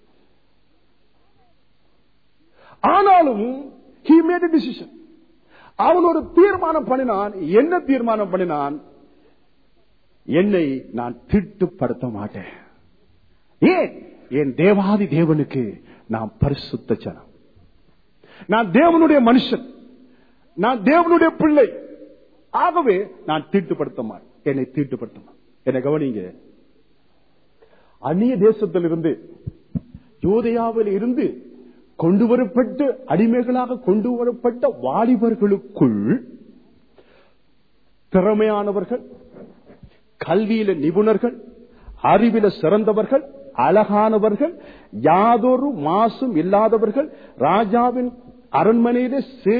ஆனாலும் he made a decision. அவன் ஒரு தீர்மானம் பண்ணினான். என்ன தீர்மானம் பண்ணினான்? என்னை நான் தீட்டுப்படுத்த மாட்டேன். ஏன்? என் தேவாதி தேவனுக்கு நான் பரிசுத்த ஜனம், நான் தேவனுடைய மனுஷன், நான் தேவனுடைய பிள்ளை. ஆகவே நான் தீட்டுப்படுத்த மாட்டேன். என்னை தீட்டுப்படுத்த மாட்டேன். என்னை கவனிங்க. அந்நிய தேசத்திலிருந்து யூதேயாவில் இருந்து கொண்டு வரப்பட்ட அடிமைகளாக கொண்டு வரப்பட்ட வாலிபர்களுக்குள் திறமையானவர்கள், கல்வியில நிபுணர்கள், அறிவில சிறந்தவர்கள், அழகானவர்கள், யாதொரு மாசும் இல்லாதவர்கள், ராஜாவின் அரண்மனையிலே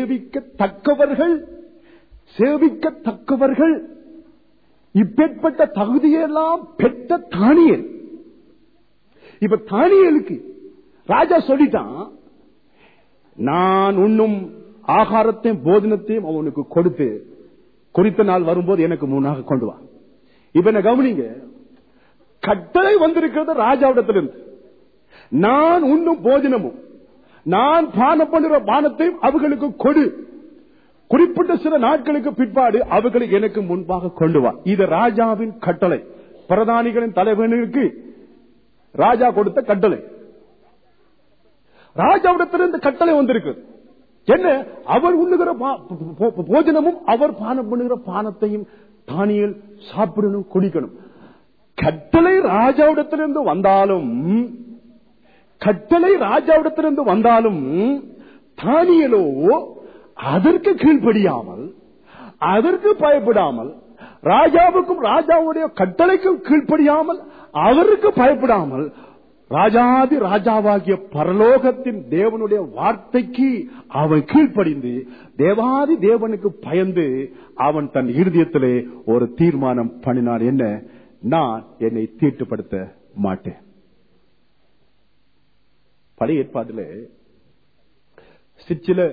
சேவிக்கத்தக்கவர்கள், இப்பேற்பட்ட தகுதியெல்லாம் பெற்ற தானியேல். இப்ப தானியேலுக்கு ராஜா சொல்லிட்டான், நான் உண்ணும் ஆகாரத்தையும் போஜனத்தையும் அவனுக்கு கொடுத்து குறித்த நாள் வரும்போது எனக்கு முன்னாக கொண்டு வா. இப்ப என்ன கவனிங்க, கட்டளை வந்திருக்கிறது ராஜாவிடத்திலிருந்து. நான் உண்ணும் போஜனமும் நான் பானம் பண்ணுற பானத்தையும் அவர்களுக்கு கொடு, குறிப்பிட்ட சில நாட்களுக்கு பிற்பாடு அவர்களை எனக்கு முன்பாக கொண்டு வா. இது ராஜாவின் கட்டளை. பிரதானிகளின் தலைவனுக்கு ராஜா கொடுத்த கட்டளை. ராஜாவிடத்திலிருந்து கட்டளை வந்திருக்கிறது. என்ன? அவர் உண்ணுகிற போஜனமும் அவர் பானம் பண்ணுகிற பானத்தையும் தானியேல் சாப்பிடணும், குடிக்கணும். கட்டளை ராஜாவிடத்திலிருந்து வந்தாலும் தானியேலோ அதற்கு கீழ்ப்படியாமல், அதற்கு பயப்படாமல், ராஜாவுக்கும் ராஜாவுடைய கட்டளைக்கும் கீழ்ப்படியாமல், அவருக்கு பயப்படாமல், ராஜாதி ராஜாவாகிய பரலோகத்தின் தேவனுடைய வார்த்தைக்கு அவன் கீழ்ப்படிந்து தேவாதி தேவனுக்கு பயந்து அவன் தன் இருதயத்திலே ஒரு தீர்மானம் பண்ணினான். என்ன? நான் என்னை தீட்டுப்படுத்த மாட்டேன். பழைய ஏற்பாட்டிலே சிற்சில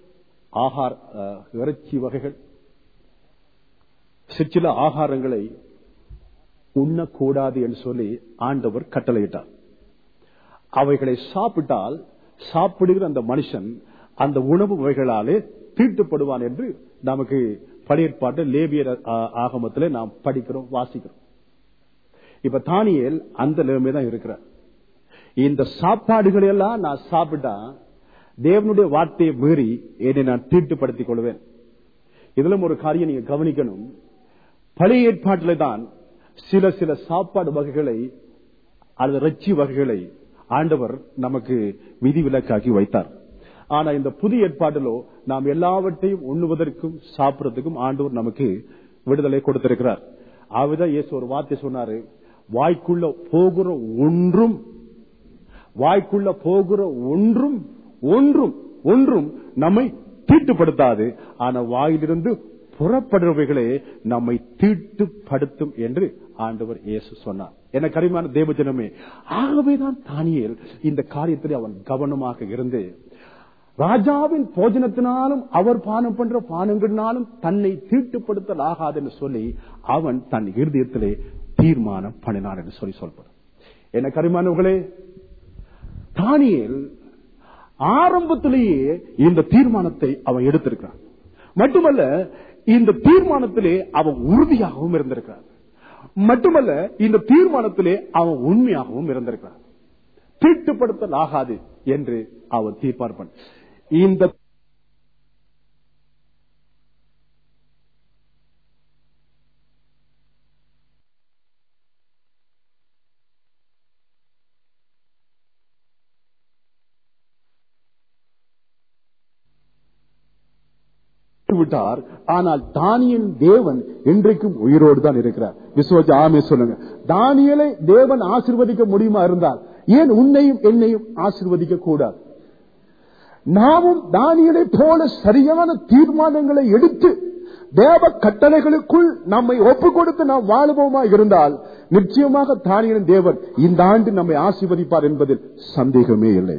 இறைச்சி வகைகள், சிற்சில ஆகாரங்களை உண்ணக்கூடாது என்று சொல்லி ஆண்டவர் கட்டளையிட்டார். அவைகளை சாப்பிட்டால் சாப்பிடுகிற அந்த மனுஷன் அந்த உணவு வகைகளாலே தீட்டுப்படுவான் என்று நமக்கு பழைய ஏற்பாட்டு லேவியர் ஆகமத்திலே நாம் படிக்கிறோம், வாசிக்கிறோம். இப்ப தானியேல் அந்த நிலைமை தான் இருக்கிறார். இந்த சாப்பாடுகளை எல்லாம் நான் சாப்பிட்டா தேவனுடைய வார்த்தையை மீறி என்னை நான் தீட்டுப்படுத்திக் கொள்வேன். இதிலும் ஒரு காரியம் நீங்க கவனிக்கணும். பழைய ஏற்பாட்டில தான் சில சாப்பாடு வகைகளை அல்லது இறைச்சி வகைகளை ஆண்டவர் நமக்கு விதிவிலக்காக்கி வைத்தார். ஆனா இந்த புதிய ஏற்பாட்டிலோ நாம் எல்லாவற்றையும் உண்ணுவதற்கும் சாப்பிடுறதுக்கும் ஆண்டவர் நமக்கு விடுதலை கொடுத்திருக்கிறார். ஆவிதான் இயேசு ஒரு வார்த்தை சொன்னாரு, வாய்க்குள்ள போகிற ஒன்றும் நம்மை தீட்டுப்படுத்தாது, ஆனா வாயிலிருந்து புறப்படுறவைகளே நம்மை தீட்டுப்படுத்தும் என்று ஆண்டவர் இயேசு சொன்னார். என கரிமான தேவஜனமே, ஆகவேதான் தானியேல் இந்த காரியத்தில் அவன் கவனமாக இருந்து ராஜாவின் போஜனத்தினாலும் அவர் பானம் பண்ற பானங்களினாலும் தன்னை தீட்டுப்படுத்தல் ஆகாது என்று சொல்லி அவன் தன் இருதயத்திலே தீர்மானம் பண்ணினான் என்று சொல்லி சொல்றார். என கரிமானவர்களே, தானியேல் ஆரம்பத்திலேயே இந்த தீர்மானத்தை அவன் எடுத்திருக்கிறான். மட்டுமல்ல, இந்த தீர்மானத்திலே அவன் உறுதியாகவும் இருந்திருக்கிறான். மட்டுமல்ல, இந்த தீர்மானத்திலே அவன் உண்மையாகவும் இருந்திருக்கிறான். தீட்டுப்படுத்தல் ஆகாது என்று அவன் தீர்மானம். இந்த விட்டார். ஆனால் தானியேல் தேவன் இன்றைக்கும் உயிரோடு தான் இருக்கிறார். விசுவாசி ஆமே சொல்லுங்க. தானியேலை தேவன் ஆசீர்வதிக்க முடியுமா இருந்தால் ஏன் உன்னையும் என்னையும் ஆசீர்வதிக்க கூடாது? நாமும் தானியேலை போல சரியான தீர்மானங்களை எடுத்து தேவ கட்டளைகளுக்குள் நம்மை ஒப்புக் கொடுத்து நாம் வாழுவோமா இருந்தால் நிச்சயமாக தானியேலின் தேவன் இந்த ஆண்டு நம்மை ஆசீர்வதிப்பார் என்பதில் சந்தேகமே இல்லை.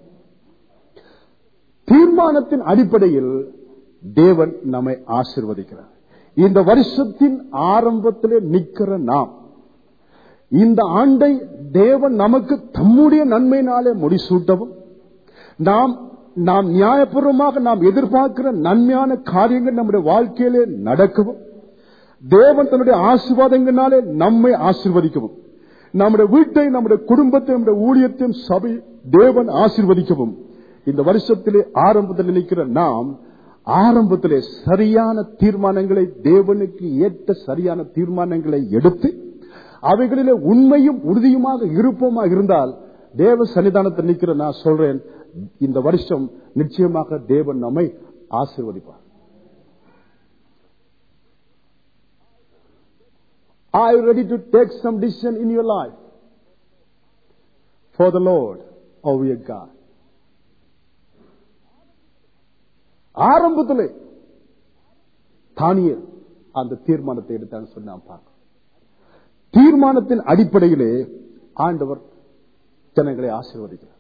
தீர்மானத்தின் அடிப்படையில் தேவன் நம்மை ஆசீர்வதிக்கிறார். இந்த வருஷத்தின் ஆரம்பத்திலே நிற்கிற நாம் இந்த ஆண்டை தேவன் நமக்கு தம்முடைய நன்மையினாலே முடிசூட்டவும், நாம் நியாயபூர்வமாக நாம் எதிர்பார்க்கிற நன்மையான காரியங்கள் நம்முடைய வாழ்க்கையிலே நடக்கவும், தேவன் தன்னுடைய ஆசீர்வாதங்களினாலே நம்மை ஆசீர்வதிக்கவும், நம்முடைய வீட்டை, நம்முடைய குடும்பத்தை, நம்முடைய ஊழியத்தையும் சபை தேவன் ஆசீர்வதிக்கவும், இந்த வருஷத்திலே ஆரம்பத்தில் நிற்கிற நாம் ஆரம்பத்திலே சரியான தீர்மானங்களை, தேவனுக்கு ஏற்ற சரியான தீர்மானங்களை எடுத்து அவைகளிலே உண்மையும் உறுதியுமாக இருப்போமா இருந்தால் தேவ சன்னிதானத்தில் நிற்கிற நான் சொல்றேன், இந்த வருஷம் நிச்சயமாக தேவன் நம்மை ஆசீர்வதிப்பார். Are you ready to take some decision in your life for the Lord or your God? ஆரம்பத்திலே தானியேல் அந்த தீர்மானத்தை எடுத்தான்னு சொல்லி நாம் பார்க்கிறோம். தீர்மானத்தின் அடிப்படையிலே ஆண்டவர் ஜனங்களை ஆசீர்வதிக்கிறார்.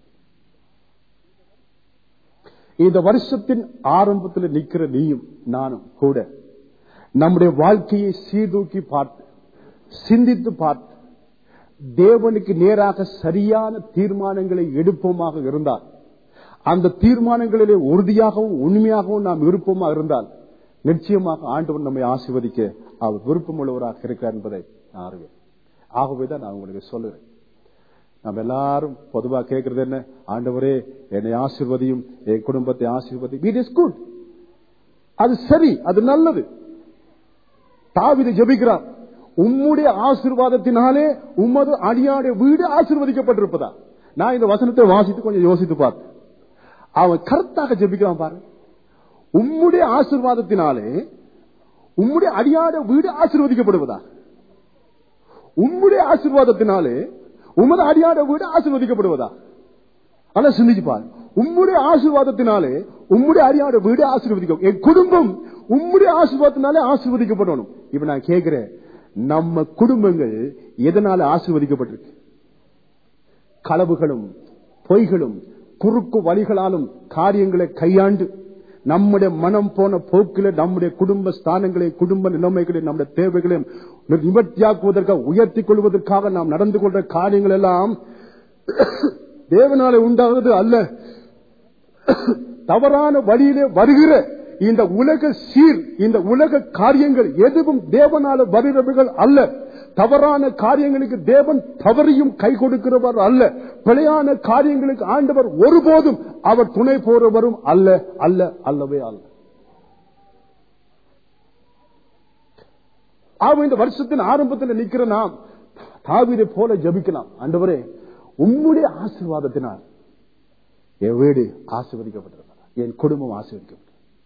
இந்த வருஷத்தின் ஆரம்பத்தில் நிற்கிற நீயும் நானும் கூட நம்முடைய வாழ்க்கையை சீர்தூக்கி பார்த்து சிந்தித்து பார்த்து தேவனுக்கு நேராக சரியான தீர்மானங்களை எடுப்போமாக இருந்தால், அந்த தீர்மானங்களிலே உறுதியாகவும் உண்மையாகவும் நாம் இருப்போமா இருந்தால் நிச்சயமாக ஆண்டவர் நம்மை ஆசீர்வதிக்க அவர் விருப்பமுள்ளவராக இருக்கிறார் என்பதை நான் அறிவேன். ஆகவேதான் நான் உங்களுக்கு சொல்லுறேன். நம்ம எல்லாரும் பொதுவாக கேட்கறது என்ன? ஆண்டவரே என்னை ஆசீர்வதியும், என் குடும்பத்தை ஆசீர்வதியும். இட் இஸ் குட், அது சரி, அது நல்லது. தாவீது ஜெபிக்கிறார், உம்முடைய ஆசீர்வாதத்தினாலே உமது அடியாருடைய வீடு ஆசீர்வதிக்கப்பட்டிருப்பதா. நான் இந்த வசனத்தை வாசித்து கொஞ்சம் யோசித்து பார்த்தேன். அவன் கருத்தாக ஜெபிக்கிறான் பாரு. உம்முடைய ஆசீர்வாதத்தினாலே உம்முடைய அடியாருடைய வீடு ஆசீர்வதிக்கப்படுவதா. உம்முடைய ஆசீர்வாதத்தினாலே உமது அடியாருடைய வீடு ஆசீர்வதிக்கப்படுவதா. ஆனா சிந்திச்சு பாரு, உம்முடைய ஆசீர்வாதத்தினாலே உம்முடைய அடியாருடைய வீடு ஆசீர்வதிக்கும், என் குடும்பம் உம்முடைய ஆசீர்வாதத்தினாலே ஆசீர்வதிக்கப்படணும். இப்ப நான் கேட்கிறேன், நம்ம குடும்பங்கள் எதனால ஆசீர்வதிக்கப்பட்டிருக்கு? களவுகளும் பொய்களும் குறுக்கு வழிகளாலும் காரியங்களை கையாண்டு நம்முடைய மனம் போன போக்கில நம்முடைய குடும்ப ஸ்தானங்களை, குடும்ப நிலைமைகளை, நம்முடைய தேவைகளை நிவர்த்தியாக்குவதற்காக, உயர்த்திக் கொள்வதற்காக நாம் நடந்து கொள்ற காரியங்கள் எல்லாம் தேவனாலே உண்டாவது அல்ல. தவறான வழியிலே வருகிற இந்த உலக சீர், இந்த உலக காரியங்கள் எதுவும் தேவனால வருகிறவர்கள் அல்ல. தவறான காரியங்களுக்கு தேவன் தவறியும் கை கொடுக்கிறவர் அல்ல. பிழையான காரியங்களுக்கு ஆண்டவர் ஒருபோதும் அவர் துணை போறவரும் அல்ல அல்ல அல்லவே அல்ல. அவன் இந்த வருஷத்தின் ஆரம்பத்தில் நிக்கிற நாம் தாவீதை போல ஜெபிக்கலாம். ஆண்டவரே, உம்முடைய ஆசீர்வாதத்தினால் என் வீடு ஆசீர்வதிக்கப்பட்டிருக்கிறது, என் குடும்பம் ஆசீர்வதிக்கப்பட்டது.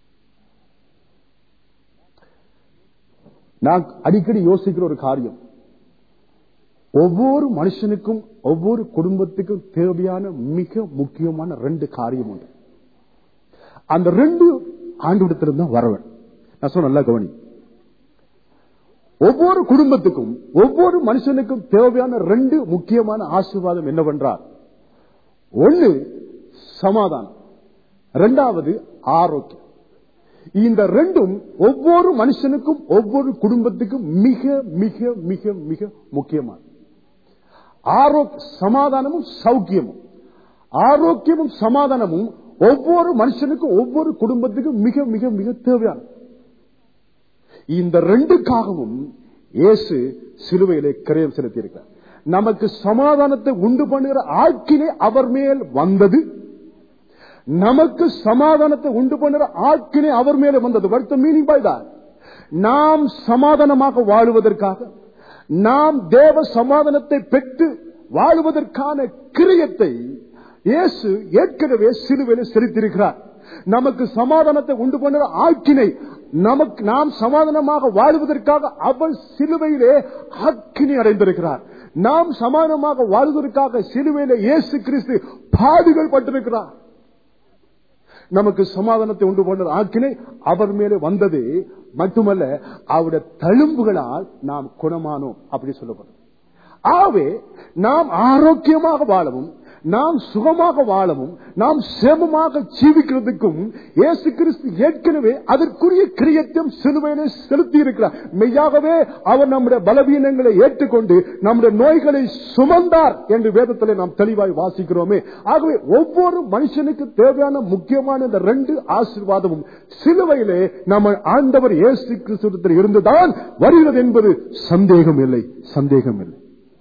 நான் அடிக்கடி யோசிக்கிற ஒரு காரியம், ஒவ்வொரு மனுஷனுக்கும் ஒவ்வொரு குடும்பத்துக்கும் தேவையான மிக முக்கியமான 2 காரியம் உண்டு. அந்த 2 ஆண்டவரிடத்திலிருந்து தான் வரவன். நான் சொன்ன நல்லா கவனி. ஒவ்வொரு குடும்பத்துக்கும் ஒவ்வொரு மனுஷனுக்கும் தேவையான 2 முக்கியமான ஆசீர்வாதம் என்னவென்றால், 1 சமாதானம், 2வது ஆரோக்கியம். இந்த 2ம் ஒவ்வொரு மனுஷனுக்கும் ஒவ்வொரு குடும்பத்துக்கும் மிக மிக மிக மிக முக்கியமான. சமாதானமும் சௌக்கியமும், ஆரோக்கியமும் சமாதானமும் ஒவ்வொரு மனுஷனுக்கும் ஒவ்வொரு குடும்பத்துக்கும் மிக மிக மிக தேவையான. இந்த 2க்காகவும் இயேசு சிலுவையிலே கிரயம் செலுத்தியிருக்கிறார். நமக்கு சமாதானத்தை உண்டு பண்ணுகிற ஆக்கினை அவர் மேல் வந்தது. நமக்கு சமாதானத்தை உண்டு பண்ணுகிற ஆக்கினை அவர் மேலே வந்தது. What's the meaning by that? நாம் சமாதானமாக வாழுவதற்காக, நாம் தேவ சமாதானத்தை பெற்று வாழுவதற்கான கிரியத்தை இயேசு ஏற்கனவே சிலுவையிலே செலுத்தியிருக்கிறார். நமக்கு சமாதானத்தை உண்டு பண்ணுகிற ஆக்கினை, நாம் சமாதானமாக வாழுவதற்காக அவர் சிலுவையிலே ஆக்கினை அடைந்திருக்கிறார். நாம் சமாதானமாக வாழ்வதற்காக சிலுவையிலே இயேசு கிறிஸ்து பாடுகள் பட்டிருக்கிறார். நமக்கு சமாதானத்தை உண்டு பண்ணுகிற ஆக்கினை அவர் மேலே வந்தது மட்டுமல்ல, அவருடைய தழும்புகளால் நாம் குணமானோம் அப்படி சொல்லப்படும். ஆகவே நாம் ஆரோக்கியமாக வாழவும், நாம் சுகமாக வாழவும், நாம் சேமமாக ஜீவிக்கிறதுக்கும் இயேசு கிறிஸ்து ஏற்கனவே அதற்குரிய கிரியத்தையும் சிலுவையிலே செலுத்தி இருக்கிறார். மெய்யாகவே அவர் நம்முடைய பலவீனங்களை ஏற்றுக்கொண்டு நம்முடைய நோய்களை சுமந்தார் என்று வேதத்திலே நாம் தெளிவாய் வாசிக்கிறோமே. ஆகவே ஒவ்வொரு மனுஷனுக்கு தேவையான முக்கியமான இந்த 2 ஆசீர்வாதமும் சிலுவையிலே நம்ம ஆண்டவர் இயேசு கிறிஸ்துவிடத்தில் இருந்துதான் வருகிறது என்பது சந்தேகம் இல்லை, சந்தேகம் இல்லை.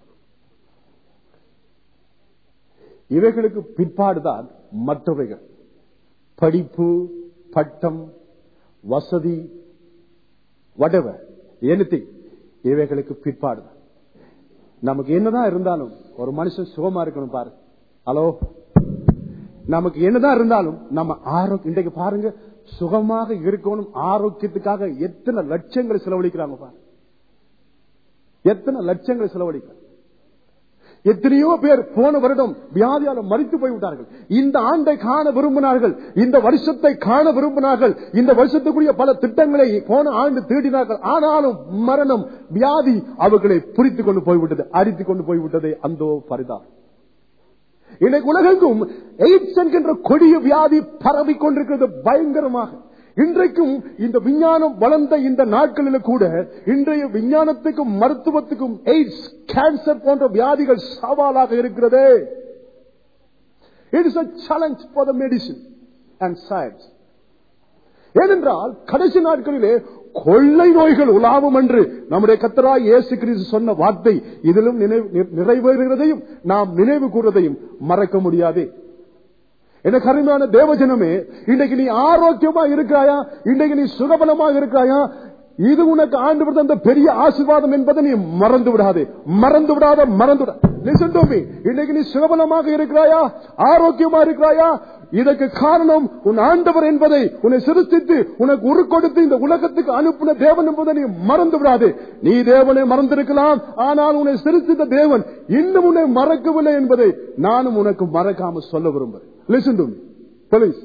இவைகளுக்கு பிற்பாடுதான் மற்றவைகள், படிப்பு, பட்டம், வசதி, whatever, anything, இவைகளுக்கு பிற்பாடுதான். நமக்கு என்னதான் இருந்தாலும் ஒரு மனுஷன் சுகமா இருக்கணும் பாரு. ஹலோ, நமக்கு என்னதான் இருந்தாலும் நம்ம ஆரோக்கியம். இன்றைக்கு பாருங்க, சுகமாக இருக்கணும், ஆரோக்கியத்துக்காக எத்தனை லட்சங்களை செலவழிக்கிறாங்க பாரு, எத்தனை லட்சங்களை செலவழிக்கிறாங்க. எத்தனையோ பேர் போன வருடம் வியாதியால மரித்து போய்விட்டார்கள். இந்த ஆண்டை காண விரும்பினார்கள், இந்த வருஷத்தை காண விரும்பினார்கள், இந்த வருஷத்துக்குரிய பல திட்டங்களை போன ஆண்டு தேடினார்கள். ஆனாலும் மரணம், வியாதி அவர்களை புரித்துக் கொண்டு போய்விட்டது, அரித்துக் கொண்டு போய்விட்டது. அந்தோ பரிதாபம். இன்னைக்கு உலகெங்கும் எய்ட்ஸ் என்கின்ற கொடிய வியாதி பரவிக் கொண்டிருக்கிறது பயங்கரமாக. இன்றைக்கும் இந்த விஞ்ஞானம் வளர்ந்த இந்த நாட்களில் கூட இன்றைய விஞ்ஞானத்துக்கும் மருத்துவத்துக்கும் எய்ட்ஸ், கேன்சர் போன்ற வியாதிகள் சவாலாக இருக்கிறது. It is a challenge for the medicine and science. ஏனென்றால் கடைசி நாட்களிலே கொள்ளை நோய்கள் உலாவும் என்று நம்முடைய கர்த்தராகிய இயேசு கிறிஸ்து சொன்ன வார்த்தை இதிலும் நிறைவேறுகிறதையும் நாம் நினைவு கூறுவதையும் மறக்க முடியாது. எனக்கு அருமையான தேவஜனமே, இன்றைக்கு நீ ஆரோக்கியமா இருக்கிறாயா, இன்றைக்கு நீ சுகபலமாக இருக்கிறாயா, இது உனக்கு ஆண்டவர் தந்த பெரிய ஆசீர்வாதம் என்பதை நீ மறந்து விடாதே, மறந்து விடாத, மறந்து விட. Listen to me. இன்னைக்கு நீ சுகபலமாக இருக்கிறாயா, ஆரோக்கியமா இருக்கிறாயா, இதற்கு காரணம் உன் ஆண்டவர் என்பதை, உன்னை சிருஷ்டித்து உனக்கு உருக்கொடுத்து இந்த உலகத்துக்கு அனுப்பின தேவன் என்பதை நீ மறந்து விடாது. நீ தேவனை மறந்திருக்கலாம், ஆனால் உன்னை சிருஷ்டித்த தேவன் இன்னும் உன்னை மறக்கவில்லை என்பதை நானும் உனக்கு மறக்காம சொல்ல விரும்புகிறேன். Listen to me, please.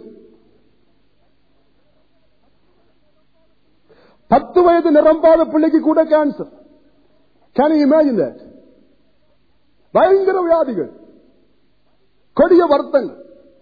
10 வயது நிரம்பாத பிள்ளைக்கு கூட cancer. Can you imagine that? பயங்கர வியாதிகள், கொடிய வருத்தங்கள்.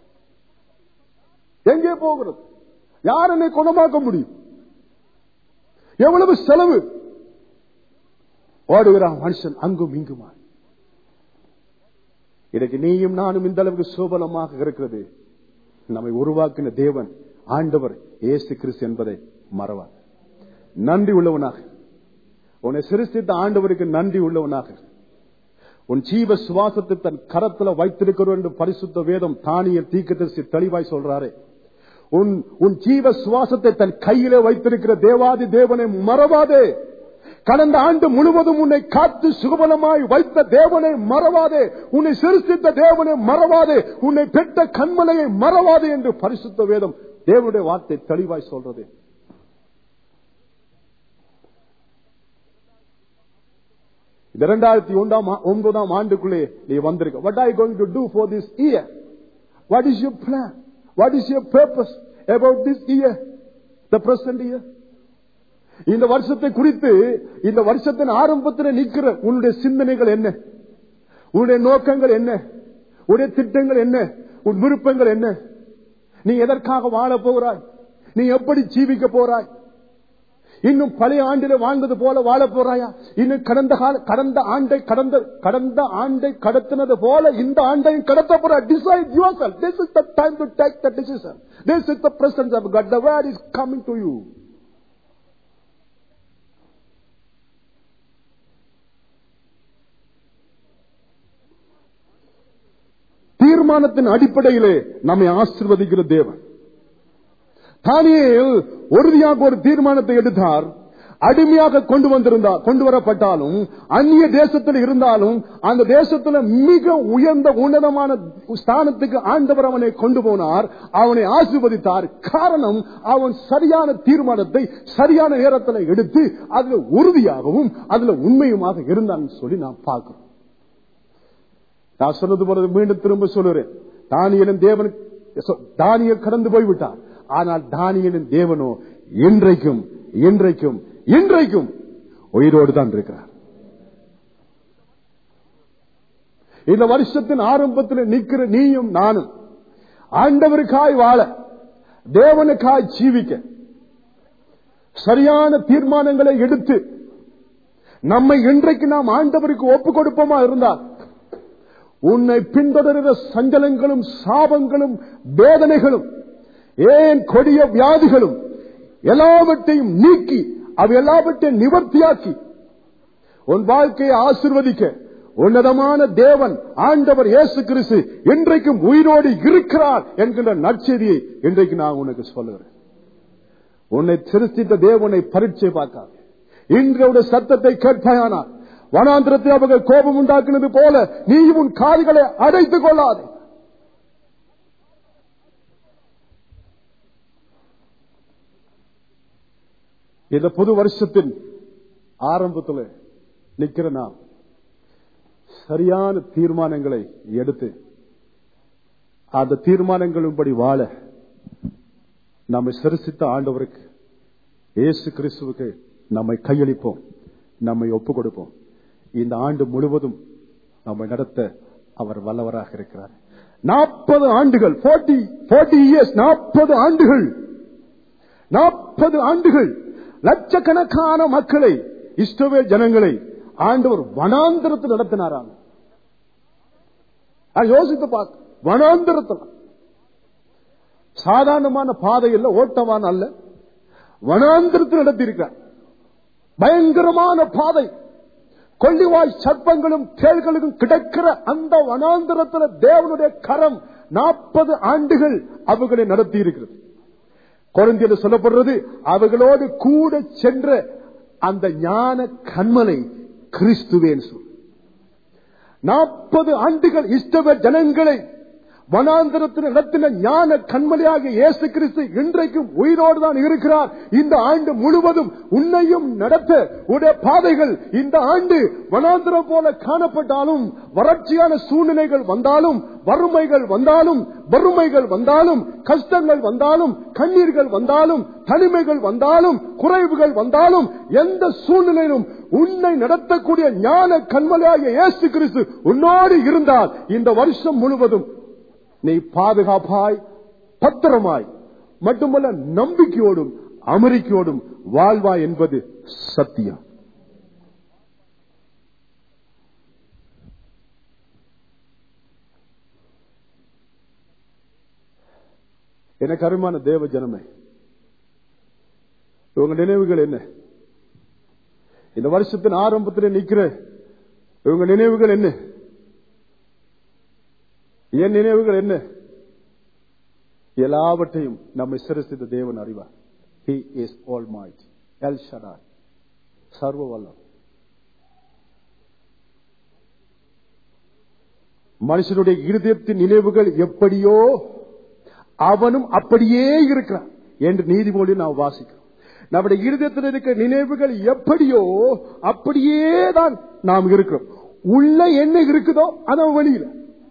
எங்கே போகிறது? யார் என்னை குணமாக்க முடியும்? எவ்வளவு செலவு? ஓடுகிறான் மனுஷன் அங்கும் இங்குமா. இன்றைக்கு நீயும் நானும் இந்த அளவுக்கு சோபலமாக இருக்கிறது நம்மை உருவாக்கின தேவன் ஆண்டவர் இயேசு கிறிஸ்து என்பதை மறவார். நன்றி உள்ளவனாக உன்னை சிருஷ்டித்த ஆண்டவருக்கு நன்றி உள்ளவனாக உன் ஜீவ சுவாசத்தை தன் கரத்துல வைத்திருக்கிறோம் என்று பரிசுத்த வேதம் தானியேல் தீர்க்கதரிசி தெளிவாய் சொல்றாரே. உன் ஜீவ சுவாசத்தை தன் கையிலே வைத்திருக்கிற தேவாதி தேவனை மறவாதே. கடந்த ஆண்டு முழுவதும் உன்னை காத்து சுகபலமாய் வைத்த தேவனை மறவாதே. உன்னை சிருஷ்டித்த தேவனை மறவாதே. உன்னை பெற்ற கண்மலையை மறவாதே என்று பரிசுத்த வேதம் தேவனுடைய வார்த்தை தெளிவாய் சொல்றது. இந்த 2009 ஆண்டுக்குள்ளே நீ வந்திருக்க. What are you going to do for this year? What is your plan? What is your purpose about this year? The present year? இந்த வருஷத்தை குறித்து இந்த வருஷத்தின் ஆரம்பத்தில் நிற்கிற உன்னுடைய சிந்தனைகள் என்ன? உன்னுடைய நோக்கங்கள் என்ன? உன்னுடைய திட்டங்கள் என்ன? உன் விருப்பங்கள் என்ன? நீ எதற்காக வாழ போகிறாய்? நீ எப்படி ஜீவிக்க போறாய்? இன்னும் பழைய ஆண்டில வாழ்ந்தது போல வாழ போறாயா? இன்னும் கடந்த ஆண்டை கடத்தினது போல இந்த ஆண்டையும் கடத்த போற. Decide yourself. This is the time to take the decision. This is the presence of God. The word is coming to you. தீர்மானத்தின் அடிப்படையிலே நம்மை ஆசீர்வதிக்கிற தேவன். தானியேல் உறுதியாக ஒரு தீர்மானத்தை எடுத்தார். அடிமையாக கொண்டு வரப்பட்டாலும் அந்நிய தேசத்தில் இருந்தாலும் அந்த தேசத்தில் மிக உயர்ந்த உன்னதமான ஸ்தானத்துக்கு ஆண்டவர் அவனை கொண்டு போனார். அவனை ஆசீர்வதித்தார். காரணம், அவன் சரியான தீர்மானத்தை சரியான நேரத்தில் எடுத்து அதுல உறுதியாகவும் அதுல உண்மையுமாக இருந்தான் சொல்லி நாம் பார்க்கிறோம். நான் சொன்னது போல மீண்டும் திரும்ப சொல்லுறேன். தானியேல் கடந்து போய்விட்டார். ஆனால் தானியேலின் தேவனோ இன்றைக்கும் இன்றைக்கும் இன்றைக்கும் உயிரோடு தான் இருக்கிறார். இந்த வருஷத்தின் ஆரம்பத்தில் நிற்கிற நீயும் நானும் ஆண்டவருக்காய் வாழ, தேவனுக்காய் ஜீவிக்க சரியான தீர்மானங்களை எடுத்து நம்மை இன்றைக்கு நாம் ஆண்டவருக்கு ஒப்பு கொடுப்போமா இருந்தால் உன்னை பின்தொடர்கிற சஞ்சலங்களும் சாபங்களும் வேதனைகளும் ஏன் கொடிய வியாதிகளும் எல்லாவற்றையும் நீக்கி அவை எல்லாவற்றையும் நிவர்த்தியாக்கி உன் வாழ்க்கையை ஆசீர்வதிக்க உன்னதமான தேவன் ஆண்டவர் இயேசு கிறிஸ்து இன்றைக்கும் உயிரோடு இருக்கிறார் என்கிற நற்செய்தியை இன்றைக்கு நான் உனக்கு சொல்லுகிறேன். உன்னை சிருஷ்டித்த தேவனை பரீட்சை பார்க்காது. இன்றைய சத்தத்தை கேட்பாயானால் வனாந்திரத்தை அவர்கள் கோபம் உண்டாக்குனது போல நீ உன் காதுகளை அடைத்துக் கொள்ளாதே. இந்த புது வருஷத்தின் ஆரம்பத்தில் நிற்கிற நாம் சரியான தீர்மானங்களை எடுத்து அந்த தீர்மானங்களின்படி வாழ நம்மை சிருஷ்டித்த ஆண்டவருக்கு இயேசு கிறிஸ்துவுக்கு நம்மை கையளிப்போம், நம்மை ஒப்புக் கொடுப்போம். இந்த ஆண்டு முழுவதும் நம்மை நடத்த அவர் வல்லவராக இருக்கிறார். 40 ஆண்டுகள் 40 years 40 ஆண்டுகள் 40 ஆண்டுகள் லட்சக்கணக்கான மக்களை இஸ்ரவேல் ஜனங்களை ஆண்டவர் வனாந்தரத்தில் நடத்தினாராம். யோசித்து பார்க்க, வனாந்தரத்தில் சாதாரணமான பாதையில் ஓட்டமான அல்ல, வனாந்தரத்தில் நடத்தியிருக்கிறார். பயங்கரமான பாதை, கொள்ளிவாய் சர்ப்பங்களும் தேள்களும் கிடக்கிற அந்த வனாந்தரத்தில் தேவனுடைய கரம் 40 ஆண்டுகள் அவர்களை நடத்தி இருக்கிறது. கொரிந்தியர் சொல்லப்படுறது அவர்களோடு கூட சென்ற அந்த ஞான கண்மலை கிறிஸ்துவேன் சொல். 40 ஆண்டுகள் இஸ்ரவேல் ஜனங்களை வனாந்தரத்தில் நடத்தின ஞான கண்மலையாக இயேசு கிறிஸ்து இன்றைக்கும் உயிரோடு தான் இருக்கிறார். இந்த ஆண்டு முழுவதும் உன்னையும் நடத்த உடைய பாதைகள் இந்த ஆண்டு வனாந்தரம் போல காணப்பட்டாலும், வறட்சியான சூழ்நிலைகள் வந்தாலும், வறுமைகள் வந்தாலும், கஷ்டங்கள் வந்தாலும், கண்ணீர்கள் வந்தாலும், தனிமைகள் வந்தாலும், குறைவுகள் வந்தாலும், எந்த சூழ்நிலையிலும் உன்னை நடத்தக்கூடிய ஞான கண்மலையாக இயேசு கிறிஸ்து உன்னோடு இருந்தால் இந்த வருஷம் முழுவதும் நீ பாதுகாப்பாய் பத்திரமாய் மட்டுமல்ல நம்பிக்கையோடும் அமெரிக்கையோடும் வாழ்வாய் என்பது சத்தியம். எனக்கு அருமையான தேவ ஜனமே, உங்க நினைவுகள் என்ன? இந்த வருஷத்தின் ஆரம்பத்தில் நிக்கிற இவங்க நினைவுகள் என்ன? என் நினைவுகள் என்ன? எல்லாவற்றையும் நம்மை சிருஷ்டித்த தேவன் அறிவார். He is Almighty, El Shaddai, சர்வ வல்லவர். மனுஷனுடைய இருதயத்தின் நினைவுகள் எப்படியோ அவனும் அப்படியே இருக்கிறான் என்று நீதிமொழி நாம் வாசிக்கிறோம். நம்முடைய இருதயத்தில் இருக்கிற நினைவுகள் எப்படியோ அப்படியே தான் நாம் இருக்கிறோம். உள்ள என்ன இருக்குதோ அதான் வெளியில.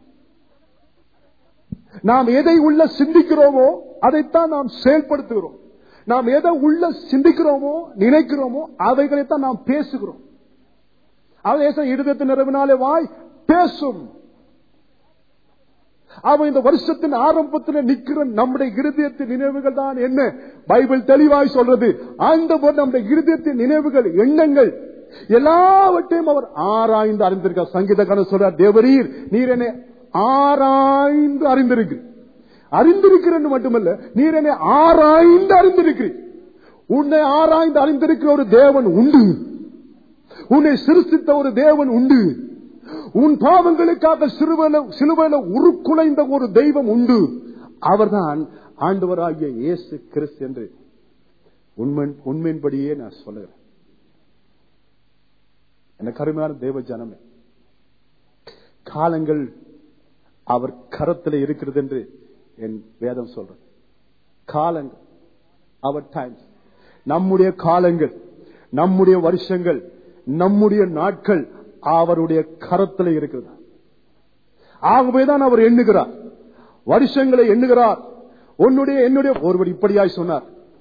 நாம் எதை உள்ள சிந்திக்கிறோமோ அதைத்தான் நாம் செயல்படுத்துகிறோம். நாம் எதை உள்ள சிந்திக்கிறோமோ நினைக்கிறோமோ அவைகளைத்தான் நாம் பேசுகிறோம். அதே இருதயத்தின் நிறைவினாலே வாய் பேசும். அவன் இந்த வருஷத்தின் ஆரம்பத்தில் நிற்கிற நம்முடைய இருதயத்தின் நினைவுகள் தான் என்ன? பைபிள் தெளிவாய் சொல்றது. ஆண்டவர் நம்முடைய இருதயத்தின் நினைவுகள், எண்ணங்கள் எல்லாவற்றையும் அவர் ஆராய்ந்து அறிந்திருக்கார். சங்கீதக்காரன் சொல்றார், தேவரீர் நீர் என்னை ஆராய்ந்து அறிந்திருக்கிறேன் மட்டுமல்ல, நீர் என்னை ஆராய்ந்து அறிந்திருக்கிறீர். உன்னை ஆராய்ந்து அறிந்திருக்கிற ஒரு தேவன் உண்டு. உன்னை சிருஷ்டித்த ஒரு தேவன் உண்டு. உன் பாவங்களுக்காக சிலுவையில உருக்குலைந்த ஒரு தெய்வம் உண்டு. அவர்தான் ஆண்டவராகிய இயேசு கிறிஸ்து என்று உண்மையின்படியே நான் சொல்லுகிறேன். எனக்கு அருமையான தேவ ஜனமே, காலங்கள் அவர் கரத்தில் இருக்கிறது என்று என் வேதம் சொல்றது. காலங்கள், அவர் டைம்ஸ், நம்முடைய காலங்கள், நம்முடைய வருஷங்கள், நம்முடைய நாட்கள் அவருடைய கரத்தில் இருக்கிறது. ஆகவேதான் அவர் எண்ணுகிறார், வருஷங்களை எண்ணுகிறார். என்னுடைய ஒருவர் இப்படியாய் சொன்னார்,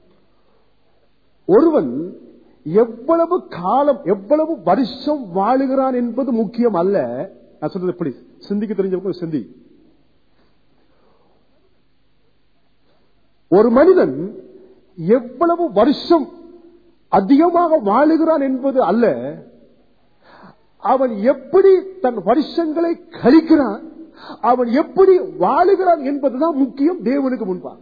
ஒருவன் எவ்வளவு காலம் எவ்வளவு வருஷம் வாழுகிறான் என்பது முக்கியம் அல்ல. நான் சொல்றது எப்படி சிந்திக்க தெரிஞ்சவங்க சிந்தி. ஒரு மனிதன் எவ்வளவு வருஷம் அதிகமாக வாழுகிறான் என்பது அல்ல, அவன் எப்படி தன் வருஷங்களை கழிக்கிறான், அவன் எப்படி வாழுகிறான் என்பதுதான் முக்கியம் தேவனுக்கு முன்பாக.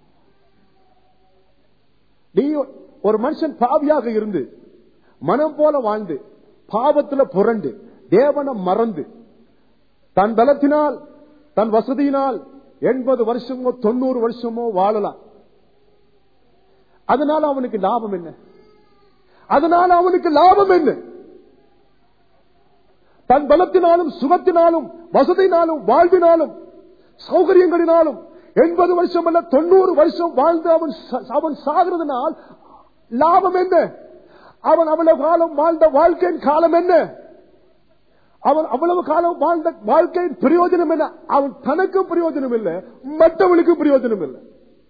ஒரு மனுஷன் பாவியாக இருந்து மனம் போல வாழ்ந்து பாவத்தில் புரண்டு தேவனை மறந்து தன் பலத்தினால் தன் வசதியினால் 80 வருஷமோ 90 வருஷமோ வாழலாம். அதனால அவனுக்கு லாபம் என்ன? தன் பலத்தினாலும் சுகத்தினாலும் வசதியினாலும் வாழ்வினாலும் சௌகரியங்களினாலும் 80 வருஷம் அல்ல 90 வருஷம் வாழ்ந்து அவன் சாகிறதுனால் லாபம் என்ன? அவன் அவ்வளவு காலம் வாழ்ந்த வாழ்க்கையின் காலம் என்ன? அவன் அவ்வளவு காலம் வாழ்ந்த வாழ்க்கையின் பிரயோஜனம் என்ன? அவன் தனக்கும் பிரயோஜனம் இல்லை, மற்றவனுக்கும் பிரயோஜனம் இல்லை.